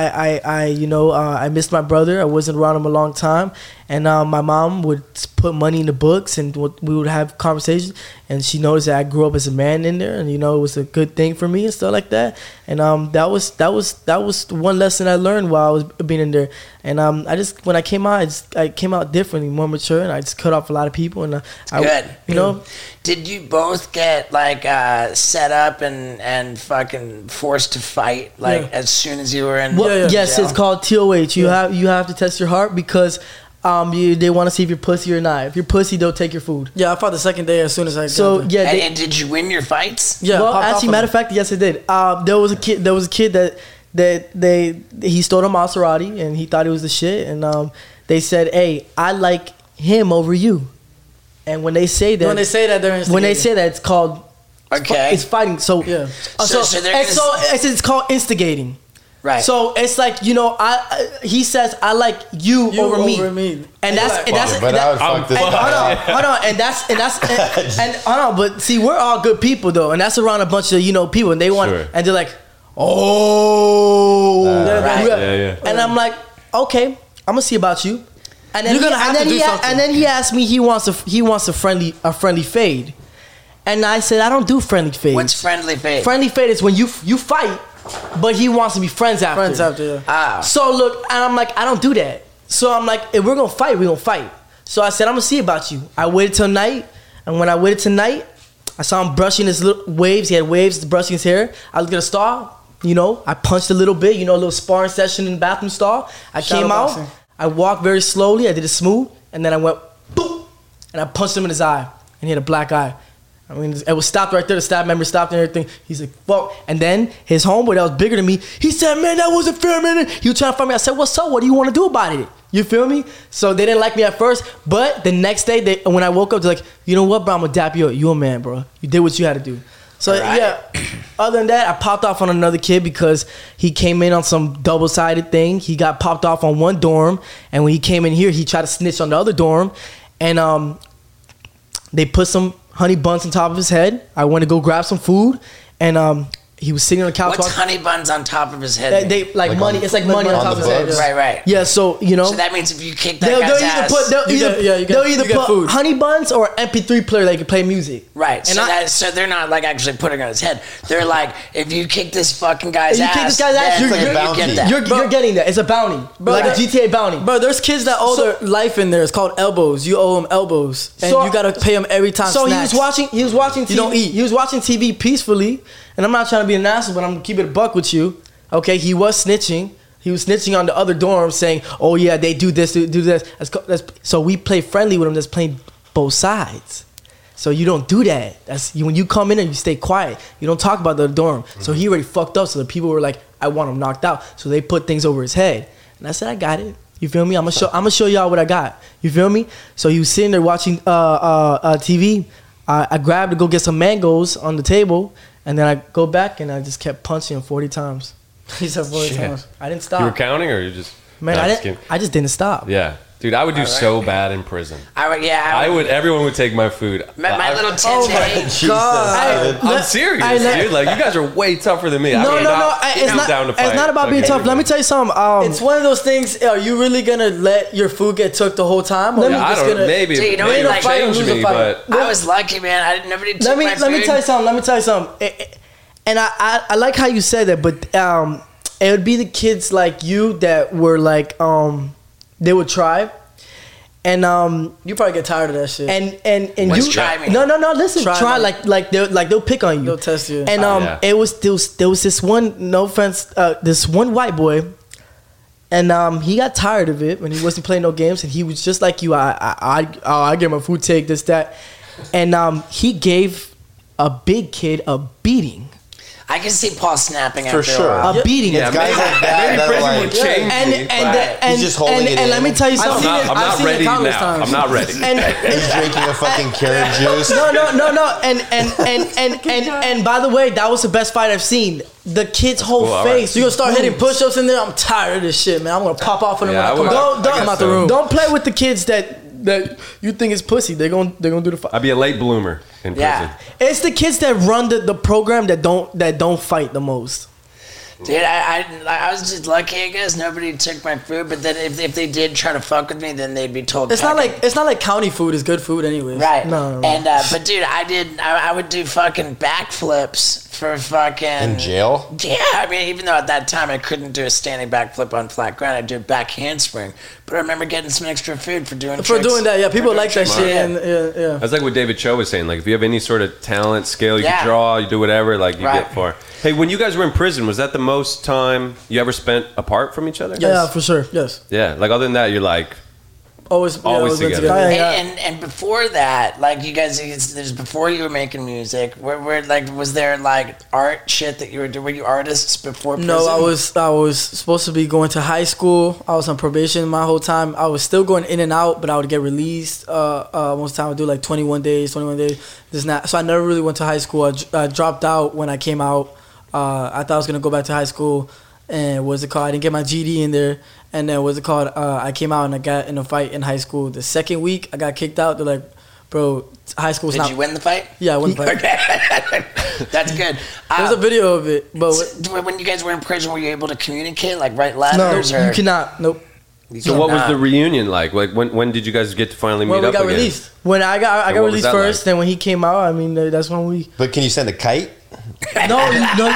missed my brother. I wasn't around him a long time, and my mom would put money in the books, and we would have conversations, and she noticed that I grew up as a man in there, and it was a good thing for me and stuff like that. And that was one lesson I learned while I was being in there. And when I came out, I came out differently, more mature, and I just cut off a lot of people. And good. Did you both get like set up and fucking forced to fight as soon as you were in? Yes, jail? it's called TOH. You have to test your heart because they want to see if you're pussy or not. If you're pussy, they'll take your food. Yeah, I fought the second day as soon as I. And did you win your fights? Yeah. Well, actually, matter of fact, yes, I did. There was a kid that he stole a Maserati and he thought he was the shit, and they said, "Hey, I like him over you." And when they say that, they're instigating. When they say that, it's called it's fighting. So yeah. It's called instigating. Right. So it's like he says I like you over me, and hold on, but see, we're all good people though, and that's around a bunch of people, and they want, and they're like, and I'm like, okay, I'm gonna see about you, and then and then he asked me he wants a friendly fade, and I said I don't do friendly fades. What's friendly fade? Friendly fade is when you fight. but he wants to be friends after. Friends after, yeah. Ah. So look, and I'm like, I don't do that. So I'm like, if we're gonna fight, we're gonna fight. So I said, I'm gonna see about you. I waited till night, and when I waited till night, I saw him brushing his little waves. He had waves, brushing his hair. I looked at a stall, you know, I punched a little bit, you know, a little sparring session in the bathroom stall. I came out, boxing. I walked very slowly, I did it smooth, and then I went, boom, and I punched him in his eye, and he had a black eye. I mean, it was stopped right there. The staff member stopped and everything. He's like, fuck. And then his homeboy that was bigger than me, he said, man, that wasn't fair, man. He was trying to fight me. I said, what's up? What do you want to do about it? You feel me? So they didn't like me at first. But the next day, when I woke up, they're like, you know what, bro? I'm going to dap you up. You a man, bro. You did what you had to do. So, yeah, other than that, I popped off on another kid because he came in on some double-sided thing. He got popped off on one dorm. And when he came in here, he tried to snitch on the other dorm. And they put some honey buns on top of his head. I went to go grab some food, and he was sitting on the couch. What's honey buns on top of his head? They like money. It's like money on top of his head. Right, right. Yeah, so you know. So that means if you kick that guy's ass, they'll either put honey buns or MP3 player that you can play music. Right. And so they're not like actually putting it on his head. They're like, if you kick this fucking guy's ass, you're get that. You're getting that. It's a bounty, like a GTA bounty. Bro, there's kids that owe their life in there. It's called elbows. You owe them elbows, and you gotta pay them every time. So snacks. he was watching TV. You don't eat. He was watching TV peacefully, and I'm not trying to be an asshole, but I'm gonna keep it a buck with you. Okay, he was snitching. He was snitching on the other dorm, saying, "Oh yeah, they do this, do this." So we play friendly with him. That's playing both sides. So you don't do that. When you come in and you stay quiet. You don't talk about the dorm. Mm-hmm. So he already fucked up. So the people were like, "I want him knocked out." So they put things over his head, and I said, "I got it." You feel me? I'm gonna show y'all what I got. You feel me? So he was sitting there watching TV. I grabbed to go get some mangoes on the table, and then I go back and I just kept punching him 40 times. He said 40 times. I didn't stop. You were counting, or you just? Man, I just didn't stop. Yeah. Dude, I would do so bad in prison. I would. Everyone would take my food. My little tin. I'm serious, dude. Like, you guys are way tougher than me. No. It's not about being tough. Let me tell you something. It's one of those things. Are you really gonna let your food get took the whole time? Or I don't know. Maybe it would change me, but I was lucky, man. Nobody took my food. Let me tell you something. And I like how you said that, but it would be the kids like you that were like they would try, and you probably get tired of that shit. And Let's you try me. No. Listen, try like they'll pick on you. They'll test you. And there was this one, no offense, this one white boy, and he got tired of it when he wasn't playing no games, and he was just like you. I get my food, take this, that, and he gave a big kid a beating. I can see Paul snapping for after sure. A beating. Yeah, guys like that would change and he's just holding it in. And let me tell you something. I'm not ready now. I'm not ready. And he's drinking a fucking carrot juice. No. And by the way, that was the best fight I've seen. The kid's whole face. You gonna start hitting push-ups in there? I'm tired of this shit, man. I'm gonna pop off on them when I come out. Don't out the room. Don't play with the kids that you think is pussy. They're gonna do the fight. I'd be a late bloomer in prison. It's the kids that run the program that don't fight the most. Dude, I was just lucky, I guess. Nobody took my food, but then if they did try to fuck with me, then they'd be told. It's not like county food is good food, anyways. Right. No. And but dude, I would do fucking backflips for fucking in jail. Yeah, I mean, even though at that time I couldn't do a standing backflip on flat ground, I'd do a back handspring. But I remember getting some extra food for doing that. Yeah, people like that shit. Yeah. That's like what David Cho was saying. Like, if you have any sort of talent, skill, you can draw, you do whatever, like you get far. Hey, when you guys were in prison, was that the most time you ever spent apart from each other? Yes. Yeah, for sure. Yes. Yeah, like other than that, you're like always together. And before that, like you guys, there's before you were making music. Where like was there like art shit that you were doing? Were you artists before prison? No, I was supposed to be going to high school. I was on probation my whole time. I was still going in and out, but I would get released. Most of the time I would do like 21 days. This and that. So I never really went to high school. I dropped out when I came out. I thought I was gonna go back to high school, and I didn't get my GD in there, and then I came out and I got in a fight in high school. The second week I got kicked out. They're like, bro, high school's not. Did you win the fight? Yeah, I won the fight. Okay, that's good. There's a video of it, but when you guys were in prison, were you able to communicate, like write letters? No, you cannot. Nope. So what was the reunion like? Like when did you guys get to finally meet up again? When we got released. When I got released first, then when he came out, I mean that's when we. But can you send a kite? No.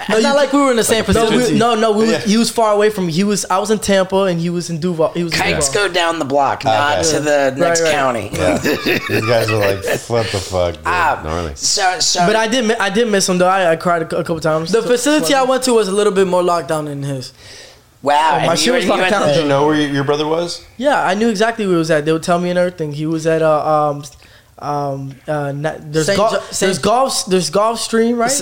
It's not like we were in the same facility. He was far away from me. I was in Tampa and he was in Duval. Kites go down the block, not to the next county. Yeah. These guys were like, what the fuck, dude? Gnarly. But I did miss him though. I cried a couple times. The facility I went to was a little bit more locked down than his. Wow, my shit was locked down. Did you know where your brother was? Yeah, I knew exactly where he was at. They would tell me and everything. He was at there's Gulfstream, right?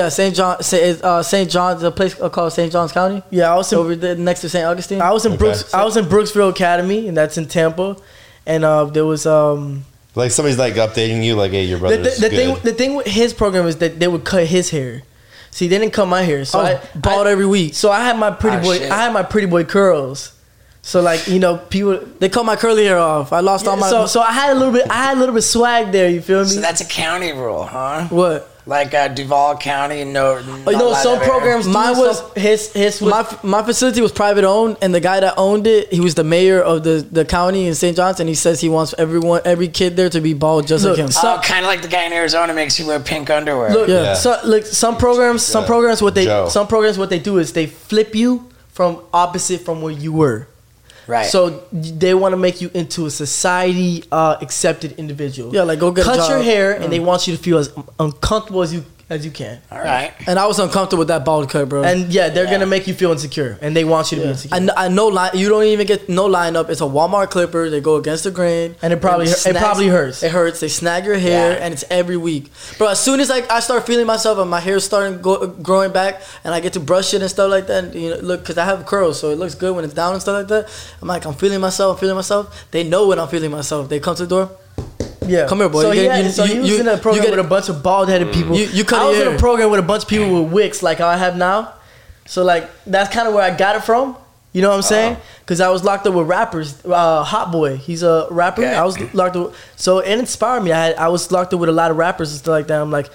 St. John's, a place called St. John's County. Yeah, I was over there next to St. Augustine. I was in Brooksville Academy, and that's in Tampa. And there was like somebody's like updating you, like, hey, your brother's good. The thing with his program is that they would cut his hair. See, they didn't cut my hair, so I bald every week. So I had my pretty boy curls. So like, you know, people they cut my curly hair off. I lost all my. So I had a little bit swag there. You feel me? So that's a county rule, huh? What? Like Duval County, some programs. Mine was his. My facility was private owned, and the guy that owned it, he was the mayor of the county in St. John's, and he says he wants every kid there to be bald just like him. So kind of like the guy in Arizona makes you wear pink underwear. Look, So like some programs, what they do is they flip you from opposite from where you were. Right. So they want to make you into a society accepted individual. Yeah, like go get a job. Cut your hair, and they want you to feel as uncomfortable as you can. All right. And I was uncomfortable with that bald cut, bro. And they're gonna make you feel insecure, and they want you to be insecure. I know you don't even get no lineup. It's a Walmart clipper. They go against the grain, and it probably hurts. It hurts. They snag your hair, and it's every week, bro. As soon as I start feeling myself and my hair's starting growing back, and I get to brush it and stuff like that, and, look, because I have curls, so it looks good when it's down and stuff like that. I'm feeling myself. They know when I'm feeling myself. They come to the door. Yeah, come here, boy. So he was in a program with a bunch of bald-headed people. I was in a program with a bunch of people with wigs, like I have now. So like that's kind of where I got it from. You know what I'm saying? Because I was locked up with rappers. Hot Boy, he's a rapper. Okay. I was locked up. So it inspired me. I was locked up with a lot of rappers and stuff like that. I'm like,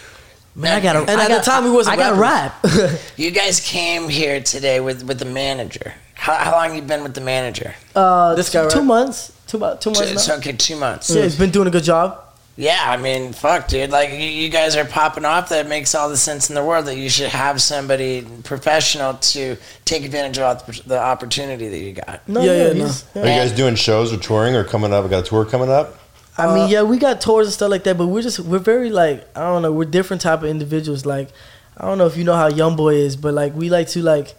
man, at the time we wasn't. I got to rap. You guys came here today with the manager. How long you been with the manager? This guy, 2 months. 2 months now. So, okay, 2 months. Yeah, he's been doing a good job. Yeah, I mean, fuck, dude. Like, you guys are popping off. That makes all the sense in the world that you should have somebody professional to take advantage of the opportunity that you got. Are you guys doing shows or touring or coming up? We got a tour coming up? I mean, we got tours and stuff like that, but we're very, like, I don't know, we're different type of individuals. Like, I don't know if you know how YoungBoy is, but, like, we like to,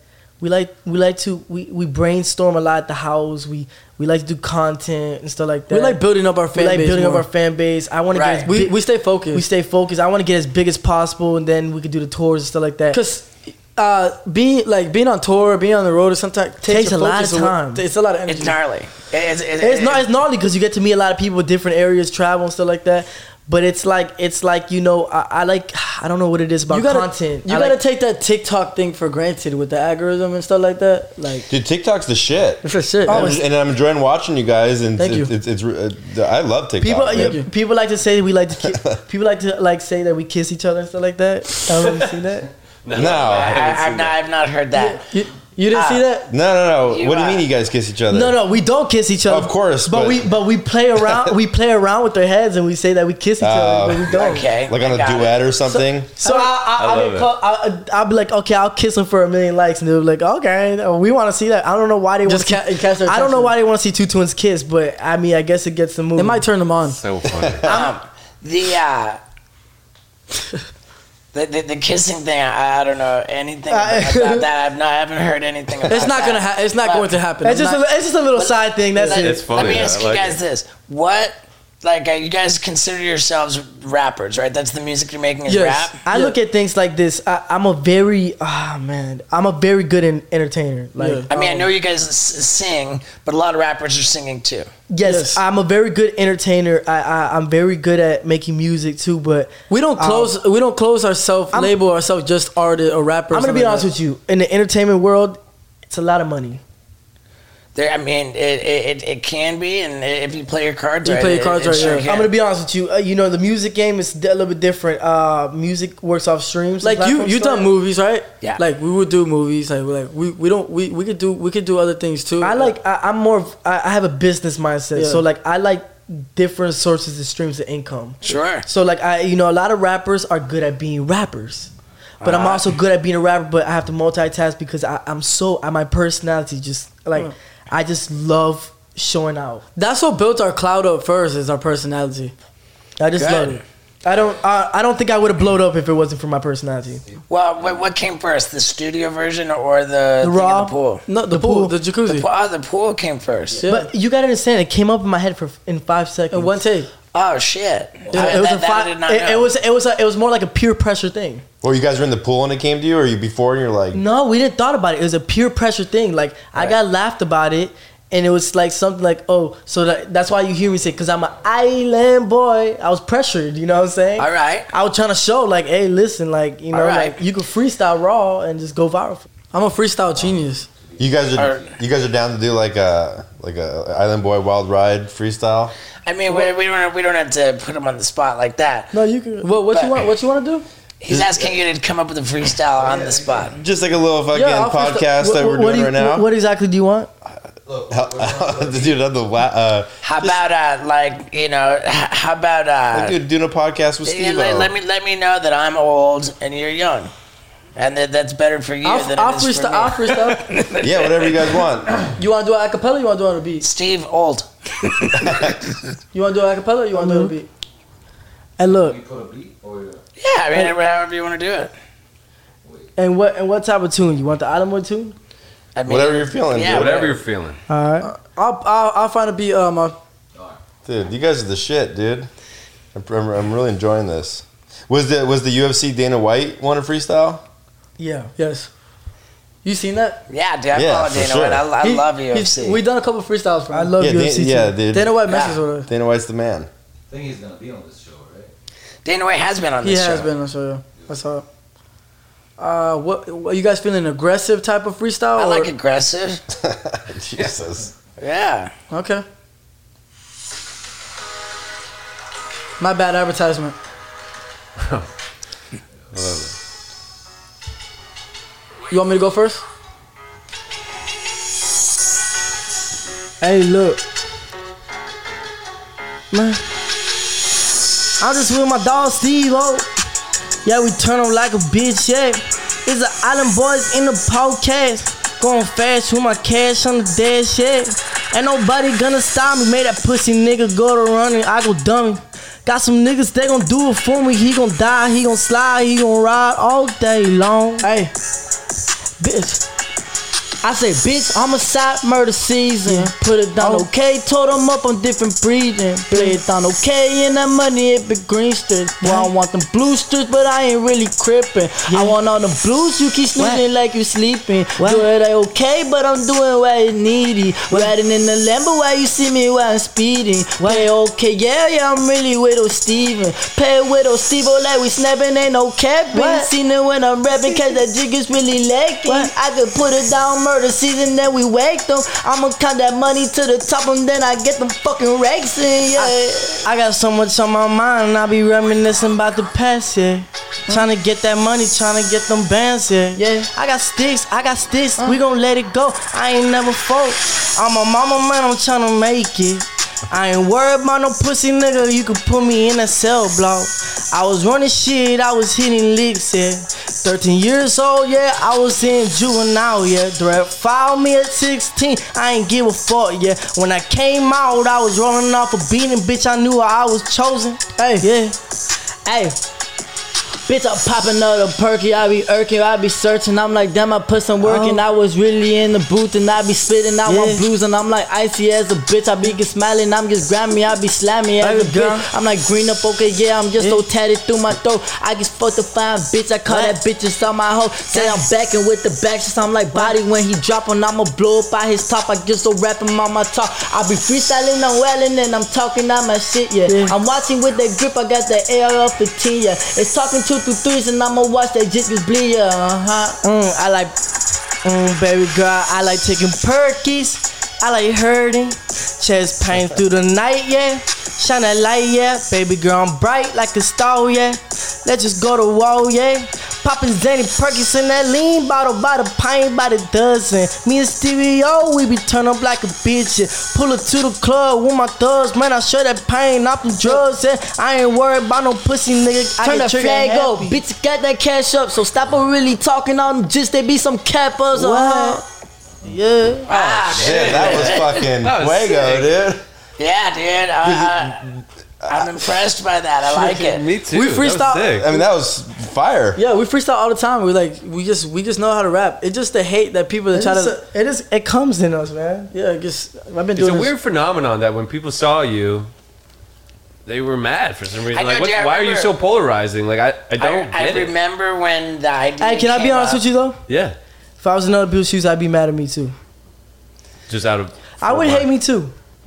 we brainstorm a lot at the house. We like to do content and stuff like that. We like building up our fan base. I want to get we stay focused. We stay focused. I want to get as big as possible, and then we could do the tours and stuff like that. Because being on tour, being on the road, sometimes takes a lot of time. It's a lot of energy. It's gnarly. It's gnarly because you get to meet a lot of people in different areas, travel and stuff like that. But it's like I don't know what it is about content. You gotta take that TikTok thing for granted with the algorithm and stuff like that. Like, dude, TikTok's the shit. It's the shit. And I'm enjoying watching you guys. And thank you. I love TikTok. People like to say people like to say that we kiss each other and stuff like that. I don't know if you seen that. No, I've not heard that. You didn't see that? No. What do you mean you guys kiss each other? No, we don't kiss each other. Of course, but we play around. We play around with their heads and we say that we kiss each other, but we don't. Okay, like on a duet or something. So I'll be like, okay, I'll kiss him for 1 million likes, and they'll be like, okay, we want to see that. I don't know why they want to. I don't know why they want to see two twins kiss, but I mean, I guess it gets them moving. It might turn them on. So funny. The kissing thing, I don't know anything about that. I haven't heard anything about It's not that. It's not going to happen. It's just a little side thing. That's it. It's funny. Let me ask you guys this: what? Like, you guys consider yourselves rappers, right? That's the music you're making is rap? I look at things like this. I'm a very good entertainer. Like, I mean, I know you guys sing, but a lot of rappers are singing too. Yes, I'm a very good entertainer. I'm very good at making music too, but we don't close ourselves, label ourselves just artists or rappers. I'm gonna be honest with you. In the entertainment world, it's a lot of money. I mean, it can be, and if you play your cards right, sure I'm gonna be honest with you. The music game is a little bit different. Music works off streams. Like you done movies, right? Yeah. Like we would do movies. Like we could do other things too. I have a business mindset. Yeah. So like I like different sources of streams of income. Sure. So like a lot of rappers are good at being rappers. But I'm also good at being a rapper, but I have to multitask because my personality just like I just love showing out. That's what built our cloud up first is our personality. I just love it. I don't think I would have blown up if it wasn't for my personality. Well, what came first, the studio version or the raw the pool? No, the pool, the jacuzzi. The pool came first. Yeah. But you gotta understand, it came up in my head in 5 seconds. In one take. Oh shit! It was more like a peer pressure thing. Well, you guys were in the pool and it came to you, or you before and you're like, no, we didn't thought about it. It was a peer pressure thing. Like I got laughed about it, and it was like something like, oh, so that's why you hear me say, because I'm an island boy. I was pressured. You know what I'm saying? All right. I was trying to show like, hey, listen, like like you can freestyle raw and just go viral. I'm a freestyle genius. You guys are down to do like a Island Boy Wild Ride freestyle. I mean, we don't have to put him on the spot like that. No, you can. What you want to do? He's asking you to come up with a freestyle on the spot. Just like a little fucking podcast that we're doing right now. What exactly do you want? Dude, how about how about doing a podcast with Steve? Let me know that I'm old and you're young. And that's better for you than it is for me. I'll freestyle. Yeah, whatever you guys want. You want to do an acapella or you want to do it on a beat? Steve, old. You want to do an acapella or you want to do it on a beat? And look. Yeah, I mean, however you want to do it. And what type of tune? You want the Island Boy tune? I mean, whatever you're feeling. Yeah, whatever you're feeling. All right. I'll find a beat. Dude, you guys are the shit, dude. I'm really enjoying this. Was the UFC Dana White one a freestyle? Yeah. Yes. You seen that? Yeah, dude. I follow Dana White. I love UFC. We done a couple freestyles from him. I love UFC. Dude. Dana White messes with us. Dana White's the man. I think he's gonna be on this show, right? Dana White has been on this show. He has been on the show. Yeah. I saw it. What you guys feeling? Aggressive type of freestyle? I like aggressive. Jesus. Yeah. Okay. My bad advertisement. I love it. You want me to go first? Hey, look. Man. I'm just with my dog Steve-O. Yeah, we turn him like a bitch, yeah. It's the Island Boys in the podcast. Going fast with my cash on the dash, yeah. Ain't nobody gonna stop me. Made that pussy nigga go to running, I go dummy. Got some niggas, they gon' do it for me. He gon' die, he gon' slide, he gon' ride all day long. Hey, bitch. I say, bitch, I'm a side murder season. Put it down, okay. Told him up on different breathing. Play it down, okay. And that money, it be green strips. Well, I want them blue strips, but I ain't really crippin'. I want all them blues, you keep snoozing like you sleeping. Do it like okay, but I'm doing what it's needy. Riding in the Lambo while you see me while I'm speeding. Play okay, yeah, I'm really Widow Steven. Play Widow Steve-O like we snapping, ain't no capping. Seen it when I'm rapping, cause that jig is really lacking. I could put it down, murder season, then we wake them. I'ma count that money to the top and then I get them fucking rakes in, yeah. I got so much on my mind, I be reminiscing about the past, yeah. Tryna get that money, tryna get them bands, yeah. I got sticks, we gon' let it go. I ain't never fold. I'm a mama man, I'm tryna make it. I ain't worried about no pussy nigga, you can put me in a cell block. I was running shit, I was hitting licks, yeah. 13 years old, yeah, I was in juvenile, yeah. Threat filed me at 16, I ain't give a fuck, yeah. When I came out, I was rolling off a beating, bitch, I knew I was chosen. Hey, yeah, hey. Bitch, I'm popping out a perky, I be irking, I be searching. I'm like, damn, I put some work in. I was really in the booth and I be spitting out my blues. And I'm like icy as a bitch, I be smiling, I'm just grabbing, I be slamming as a bitch. I'm like green up, okay, yeah, I'm just so tatted through my throat. I just fucked the fine bitch, I call that bitch just on my hoe. Say I'm backing with the back, just I'm like body when he dropping, I'ma blow up by his top. I just so rapping on my top. I be freestyling, I'm wailing, and I'm talking out my shit, yeah. I'm watching with that grip, I got the AR-15, yeah. It's talking 2 through 3s and I'ma watch that jit just bleed, yeah. I like, baby girl, I like taking perkies. I like hurting, chest pain through the night, yeah. Shine that light, yeah. Baby girl, I'm bright like a star, yeah. Let's just go to war, yeah. Poppin' Zanny Perkins in that lean bottle by the pint by the dozen. Me and Stereo, we be turn up like a bitch. Pull up to the club with my thugs, man. I show that pain off them drugs. And I ain't worried about no pussy nigga. Turn the flag up, bitch. Got that cash up, so stop really talking on them. Just they be some cappers. Yeah. Shit, that was fucking fuego, dude. Yeah, dude. I'm impressed by that. I like it. Me too. We freestyle. I mean, that was fire. Yeah, we freestyle all the time. We just know how to rap. It's just the hate that people that try to. It comes in us, man. Yeah, I've been doing. It's a weird phenomenon that when people saw you, they were mad for some reason. Like, why are you so polarizing? Like, I don't get it. I remember when the idea. Hey, can I be honest with you though? Yeah. If I was in other people's shoes, I'd be mad at me too. Just out of. I would hate me too.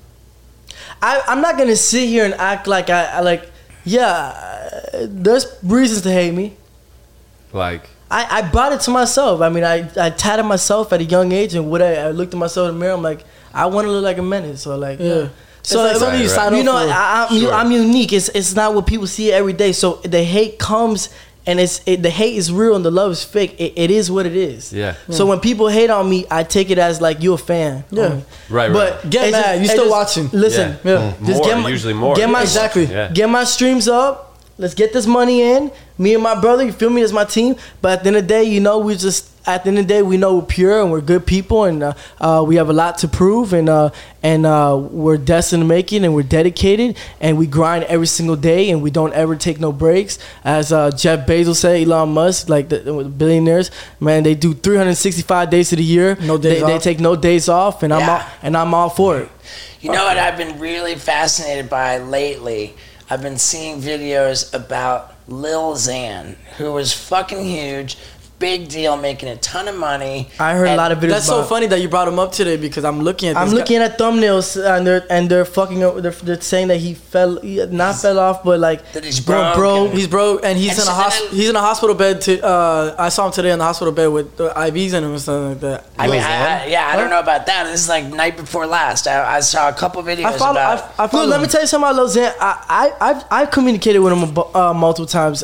I'm not gonna sit here and act like I like. Yeah, there's reasons to hate me. Like. I brought it to myself. I mean, I tatted myself at a young age, and I looked at myself in the mirror. I'm like, I want to look like a menace. So like, yeah. So it's something you sign up for. I'm unique. It's not what people see every day. So the hate comes. And the hate is real and the love is fake. It is what it is. Yeah. So when people hate on me, I take it as like, you a fan. Yeah. Right. But get mad. You still watching. Listen. Yeah. Usually more. Get my Get my streams up. Let's get this money in. Me and my brother, you feel me? That's my team. But at the end of the day, you know, we know we're pure and we're good people, and we have a lot to prove, and we're destined to make it, and we're dedicated, and we grind every single day, and we don't ever take no breaks. As Jeff Bezos said, Elon Musk, like the billionaires, man, they do 365 days of the year. No days off. They take no days off, and I'm all for it. You know what I've been really fascinated by lately? I've been seeing videos about Lil Xan, who was fucking huge, big deal, making a ton of money. I heard a lot of videos. That's so funny that you brought him up today, because I'm looking at. I'm looking at thumbnails and they're fucking up. They're saying that he fell off, but like that he's broke. He's broke, and he's in a hospital bed. I saw him today in the hospital bed with IVs in him and stuff like that. I mean, I don't know about that. This is like night before last. I saw a couple videos about. Let me tell you something about Lil Xan. I've communicated with him multiple times.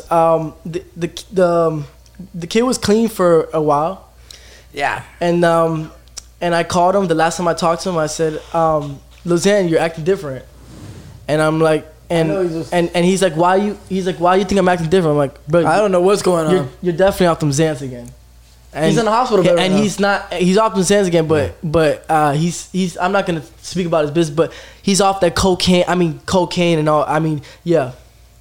The kid was clean for a while. Yeah. And I called him the last time I talked to him. I said, Lil Xan, you're acting different. And I'm like, and he's like, why you think I'm acting different? I'm like, bro, I don't know what's going on. You're definitely off them Xans again. And he's in the hospital bed right now. He's off them Xans again, but he's I'm not gonna speak about his business, but he's off that cocaine and all. I mean, yeah.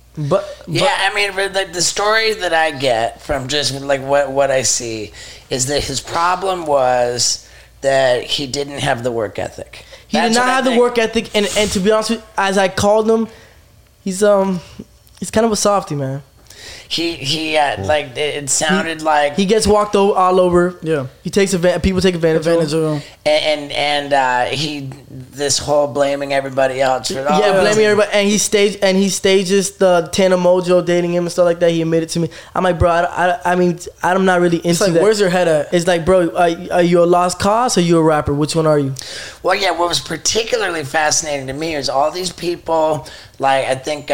I mean, the story that I get from just like what I see is that his problem was that he didn't have the work ethic. He did not have the work ethic, and to be honest with you, as I called him, he's kind of a softie, man. He like it sounded like he gets walked all over. Yeah, he takes people take advantage of him, and he this whole blaming everybody else for blaming everybody, and he stages the Tana Mojo dating him and stuff like that. He admitted to me. I'm like, bro, I mean, I'm not really into it's like, that. Where's your head at? It's like, bro, are you a lost cause or you a rapper? Which one are you? Well, yeah, what was particularly fascinating to me is all these people. Like, I think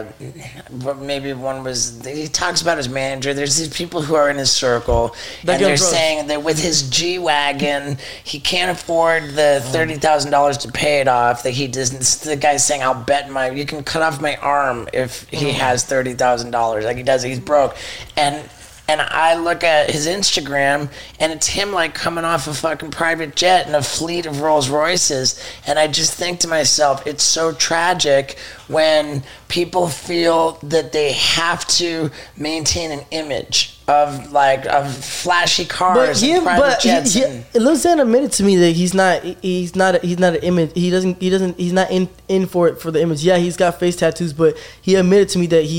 maybe one was, he talks about his manager. There's these people who are in his circle, and they're saying that with his G-Wagon, he can't afford the $30,000 to pay it off. That he doesn't. The guy's saying, "I'll bet you can cut off my arm if he has $30,000." Like he does, he's broke, and I look at his Instagram, and it's him like coming off a fucking private jet and a fleet of Rolls Royces, and I just think to myself, it's so tragic when people feel that they have to maintain an image of flashy cars and private jets. Lil Xan admitted to me that he's not an image. He's not in for it for the image. Yeah, he's got face tattoos, but he admitted to me that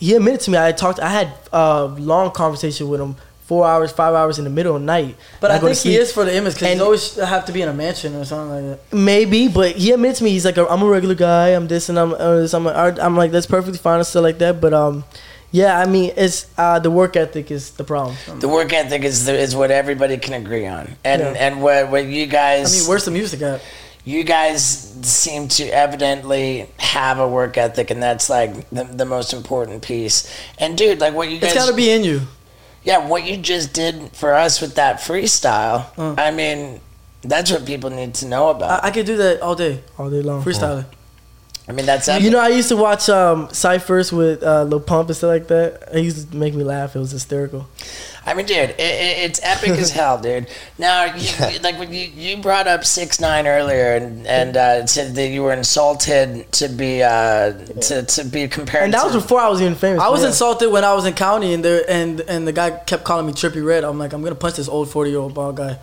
I had a long conversation with him, 4 hours, 5 hours in the middle of the night. But I think he is for the image, because he always have to be in a mansion or something like that. Maybe, but he admitted to me, he's like, I'm a regular guy, I'm this and I'm this, I'm like, that's perfectly fine and stuff like that, but yeah, I mean, it's the work ethic is the problem. The work ethic is what everybody can agree on, and what you guys. I mean, where's the music at? You guys seem to evidently have a work ethic, and that's like the most important piece. And dude, like what you guys. It's got to be in you. Yeah, what you just did for us with that freestyle, I mean, that's what people need to know about. I could do that all day long. Freestyling. I mean, that's epic. You know, I used to watch Cyphers with Lil Pump and stuff like that. It used to make me laugh. It was hysterical. I mean, dude, it's epic as hell, dude. Now, like when you brought up 6ix9ine earlier, and said that you were insulted to be compared. And that was to, before I was even famous. I was insulted when I was in county, and the guy kept calling me Trippie Redd. I'm like, I'm gonna punch this old 40-year-old bald guy.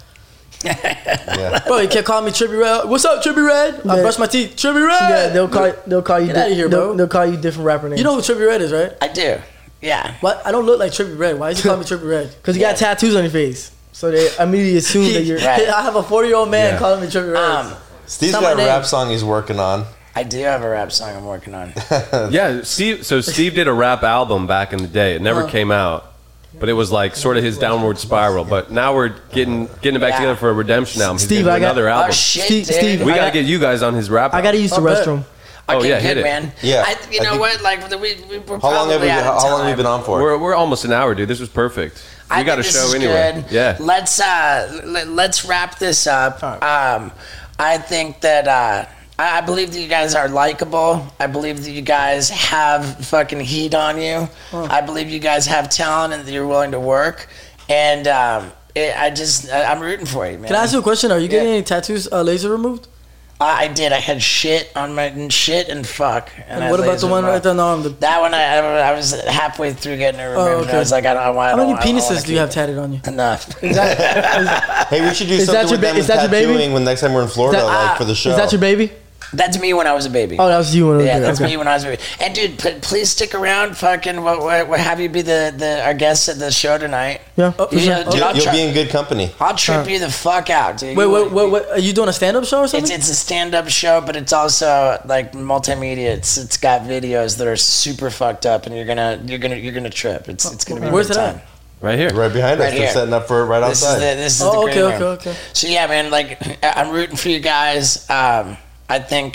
Bro, he kept calling me Trippie Redd. What's up, Trippie Redd? I brush my teeth. Trippie Redd. Yeah, they'll call you. Get out of here, bro. They'll call you different rapper names. You know who Trippie Redd is, right? I do. Yeah. What? I don't look like Trippie Redd. Why is he calling me Trippie Redd? Because you got tattoos on your face, so they immediately assume that you're. Right. I have a 40-year-old man calling me Trippie Redd. Steve's got a rap song he's working on. I do have a rap song I'm working on. Yeah, Steve. So Steve did a rap album back in the day. It never came out. But it was like sort of his downward spiral. But now we're getting it back together for a redemption album. Steve, I got another album. Oh shit, Steve, we gotta get you guys on his rap album. I gotta use the restroom. Okay, yeah, good, hit it. man. Yeah. You know what? Like we're How long have probably we been on for? We're almost an hour, dude. This was perfect. We got a show anyway. Good. Yeah. Let's wrap this up. I think that I believe that you guys are likable. I believe that you guys have fucking heat on you. I believe you guys have talent and that you're willing to work. And I'm rooting for you, man. Can I ask you a question? Are you getting any tattoos laser removed? I did. I had shit on my shit and fuck. And what about the one right there on the arm? That one, I was halfway through getting it removed. Oh, okay. I was like, How many penises do you have tatted on you? Enough. Hey, we should do something with them with tattooing when next time we're in Florida, like for the show. Is that your baby? That's me when I was a baby. Oh, that was you when I was a baby. Yeah, that's me when I was a baby. And dude, please stick around. Fucking, we'll have you be our guest at the show tonight. Yeah. You'll be in good company. I'll trip you the fuck out, dude. Wait, are you doing a stand-up show or something? It's a stand-up show, but it's also like multimedia. It's got videos that are super fucked up, and you're gonna trip. It's gonna be. Where's it at? Right here. Right behind us. Here. They're setting up for it right outside. This is the green room. Okay. So yeah, man, like I'm rooting for you guys. I think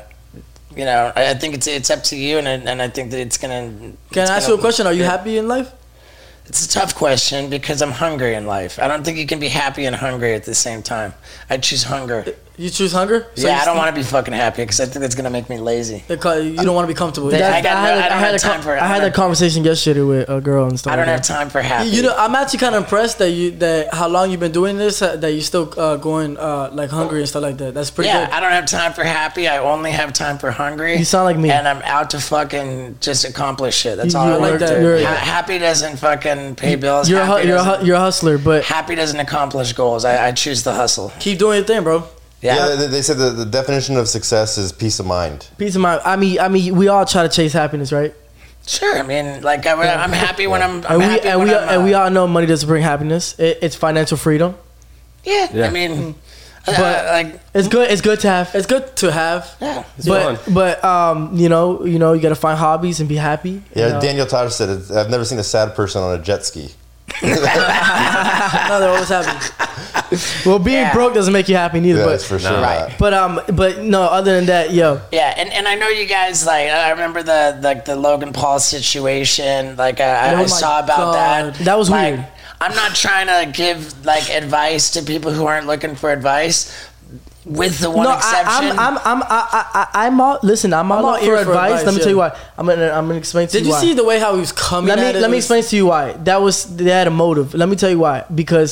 I think it's up to you, and I think that it's gonna. Can I ask you a question? Are you happy in life? It's a tough question because I'm hungry in life. I don't think you can be happy and hungry at the same time. I choose hunger. You choose hunger? So yeah, I don't want to be fucking happy because I think that's gonna make me lazy. You don't want to be comfortable. I had that conversation yesterday with a girl and stuff. I don't have time for happy. You know, I'm actually kind of impressed that how long you've been doing this, that you still going like hungry and stuff like that. That's pretty good. I don't have time for happy. I only have time for hungry. You sound like me. And I'm out to fucking just accomplish shit. That's all I like work that. to. Happy doesn't fucking pay bills. You're a hustler, but happy doesn't accomplish goals. I choose the hustle. Keep doing your thing, bro. Yeah, they said the definition of success is peace of mind. Peace of mind. I mean, we all try to chase happiness, right? Sure. I mean, like I'm happy when I'm happy and we all know money doesn't bring happiness. It's financial freedom. Yeah. I mean, but like it's good. It's good to have. It's good to have. Yeah. But you got to find hobbies and be happy. Yeah. Daniel Tosh said, "I've never seen a sad person on a jet ski." No, they're always happy. Well, being broke doesn't make you happy neither. That's for sure. Right. But no. Other than that, yo. Yeah, and I know you guys like. I remember the Logan Paul situation. Like I saw about that. That was weird. I'm not trying to give like advice to people who aren't looking for advice. With the one exception, I'm all. Listen, I'm all up for advice. Let me tell you why. I'm gonna explain to you why. Did you see the way how he was coming? Let me explain to you why. They had a motive. Let me tell you why. Because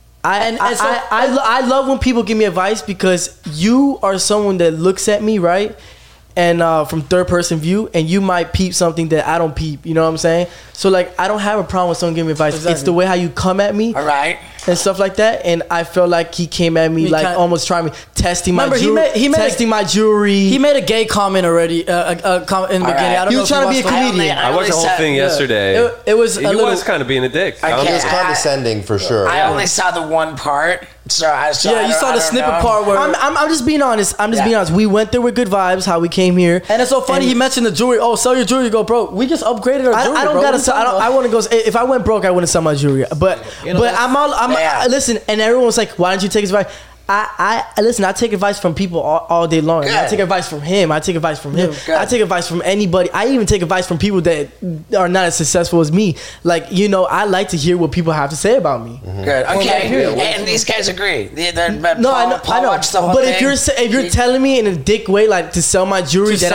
I love when people give me advice because you are someone that looks at me right, and from third person view, and you might peep something that I don't peep. You know what I'm saying? So like, I don't have a problem with someone giving me advice. Exactly. It's the way how you come at me. All right. And stuff like that, and I felt like he came at me almost trying me, testing my jewelry. Testing my jewelry. He made a gay comment already in the beginning. I don't know. You were trying to be a comedian. I watched the whole thing yesterday. It was. He was kind of being a dick. It was condescending for sure. I only saw the one part, so I saw. Yeah, you saw the snippet part where I'm just being honest. Being honest. We went there with good vibes. How we came here, and it's so funny. He mentioned the jewelry. Oh, sell your jewelry. You go, bro. We just upgraded our jewelry. I don't gotta sell. I want to go. If I went broke, I wouldn't sell my jewelry. But listen. And everyone was like, "Why didn't you take his advice?" I listen. I take advice from people all day long. I take advice from him. I take advice from him. I take advice from anybody. I even take advice from people that are not as successful as me. Like, you know, I like to hear what people have to say about me. Good. Okay. And these guys agree. I know. But if you're telling me in a dick way, like to sell my jewelry that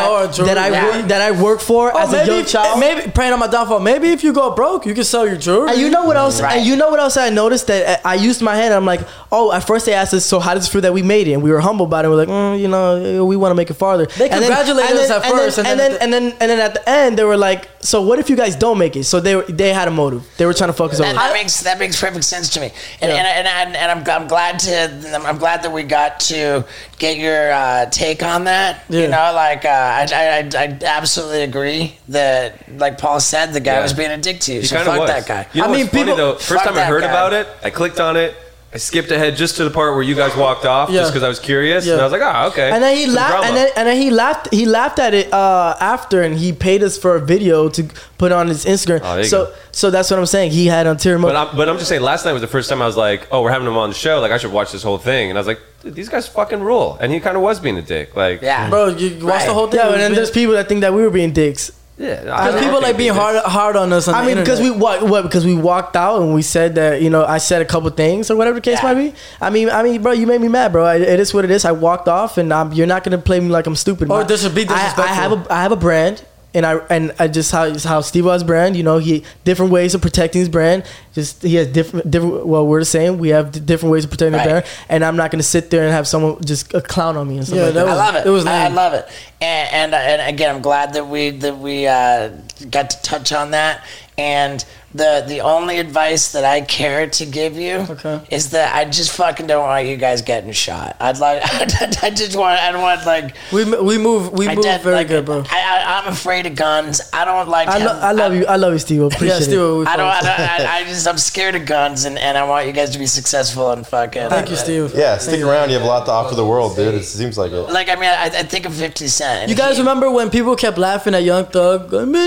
I work for as a young child, maybe praying on my downfall. Maybe if you go broke, you can sell your jewelry. And you know what else? And you know what else I noticed, that I used my hand. And I'm like, at first they asked us, so how does it feel that we made it? And we were humble about it. We're like, you know, we want to make it farther. They congratulated us at first, and then at the end they were like, so what if you guys don't make it? So they had a motive. They were trying to focus on that makes perfect sense to me. And I'm glad that we got to get your take on that. You know, like I absolutely agree that, like Paul said, the guy was being a dick to you. So fuck that guy. You know, I mean, people. Though, first time I heard about it, I clicked on it. I skipped ahead just to the part where you guys walked off, just because I was curious, and I was like, okay. And then he laughed, and then he laughed at it after, and he paid us for a video to put on his Instagram. So that's what I'm saying. He had ulterior motive. But I'm just saying, last night was the first time I was like, we're having him on the show. Like, I should watch this whole thing. And I was like, dude, these guys fucking rule. And he kind of was being a dick. Like, bro, you watched the whole thing. Yeah, and then there's people that think that we were being dicks. Yeah, because people like being hard on us. On because we walked out and we said that, you know, I said a couple things or whatever the case might be. I mean, bro, you made me mad, bro. It is what it is. I walked off, and you're not gonna play me like I'm stupid. Or this would be disrespectful. I have a brand. And I just how Steve has brand, you know, he different ways of protecting his brand. Just he has different. Well, we're the same. We have different ways of protecting the brand, and I'm not gonna sit there and have someone just a clown on me and stuff like that. I love it. It was I love it. And again, I'm glad that we got to touch on that. And the only advice that I care to give you is that I just fucking don't want you guys getting shot. I don't want like we move very good, bro. I'm afraid of guns. I don't like. I love you, Steve. Appreciate it. I'm scared of guns, and I want you guys to be successful and fucking. Thank you, Steve. Yeah, stick around. You have a lot to offer the world, dude. It seems like it. Like, I mean, I think of 50 Cent. You guys remember when people kept laughing at Young Thug?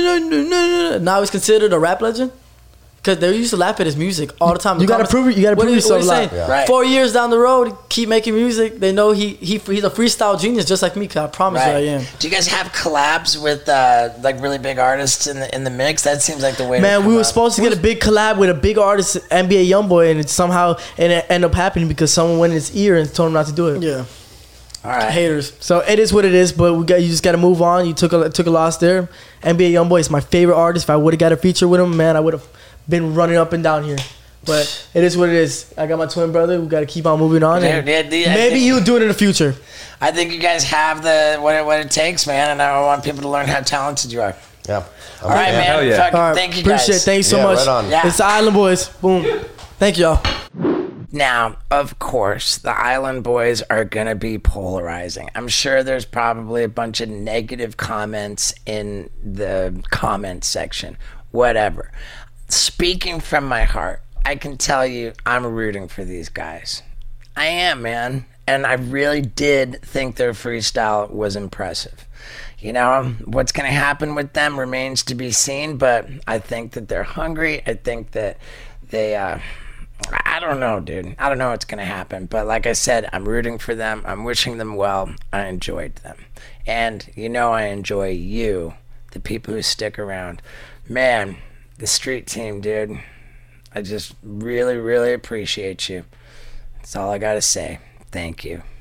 Now he's considered a rap legend? Because they used to laugh at his music all the time. You gotta prove yourself. Right. 4 years down the road, keep making music. They know he's a freestyle genius, just like me. Cause I promise you, I am. Do you guys have collabs with like really big artists in the mix? That seems like the way. Man, we were supposed to get a big collab with a big artist, NBA YoungBoy, and it ended up happening because someone went in his ear and told him not to do it. Yeah. All right. Haters. So it is what it is, but you just got to move on. You took a loss there. NBA YoungBoy is my favorite artist. If I would have got a feature with him, man, I would have been running up and down here. But it is what it is. I got my twin brother. We got to keep on moving on. Maybe you'll do it in the future. I think you guys have what it takes, man, and I want people to learn how talented you are. Yeah. All right, man. Hell yeah. All right, thank you guys. Appreciate it. Thank you so much. Right on. Yeah. It's the Island Boys. Boom. Thank y'all. Now, of course, the Island Boys are going to be polarizing. I'm sure there's probably a bunch of negative comments in the comment section. Whatever. Speaking from my heart, I can tell you I'm rooting for these guys. I am, man. And I really did think their freestyle was impressive. You know, what's going to happen with them remains to be seen, but I think that they're hungry. I think that they... I don't know, dude. I don't know what's going to happen. But like I said, I'm rooting for them. I'm wishing them well. I enjoyed them. And you know I enjoy you, the people who stick around. Man, the street team, dude. I just really, really appreciate you. That's all I got to say. Thank you.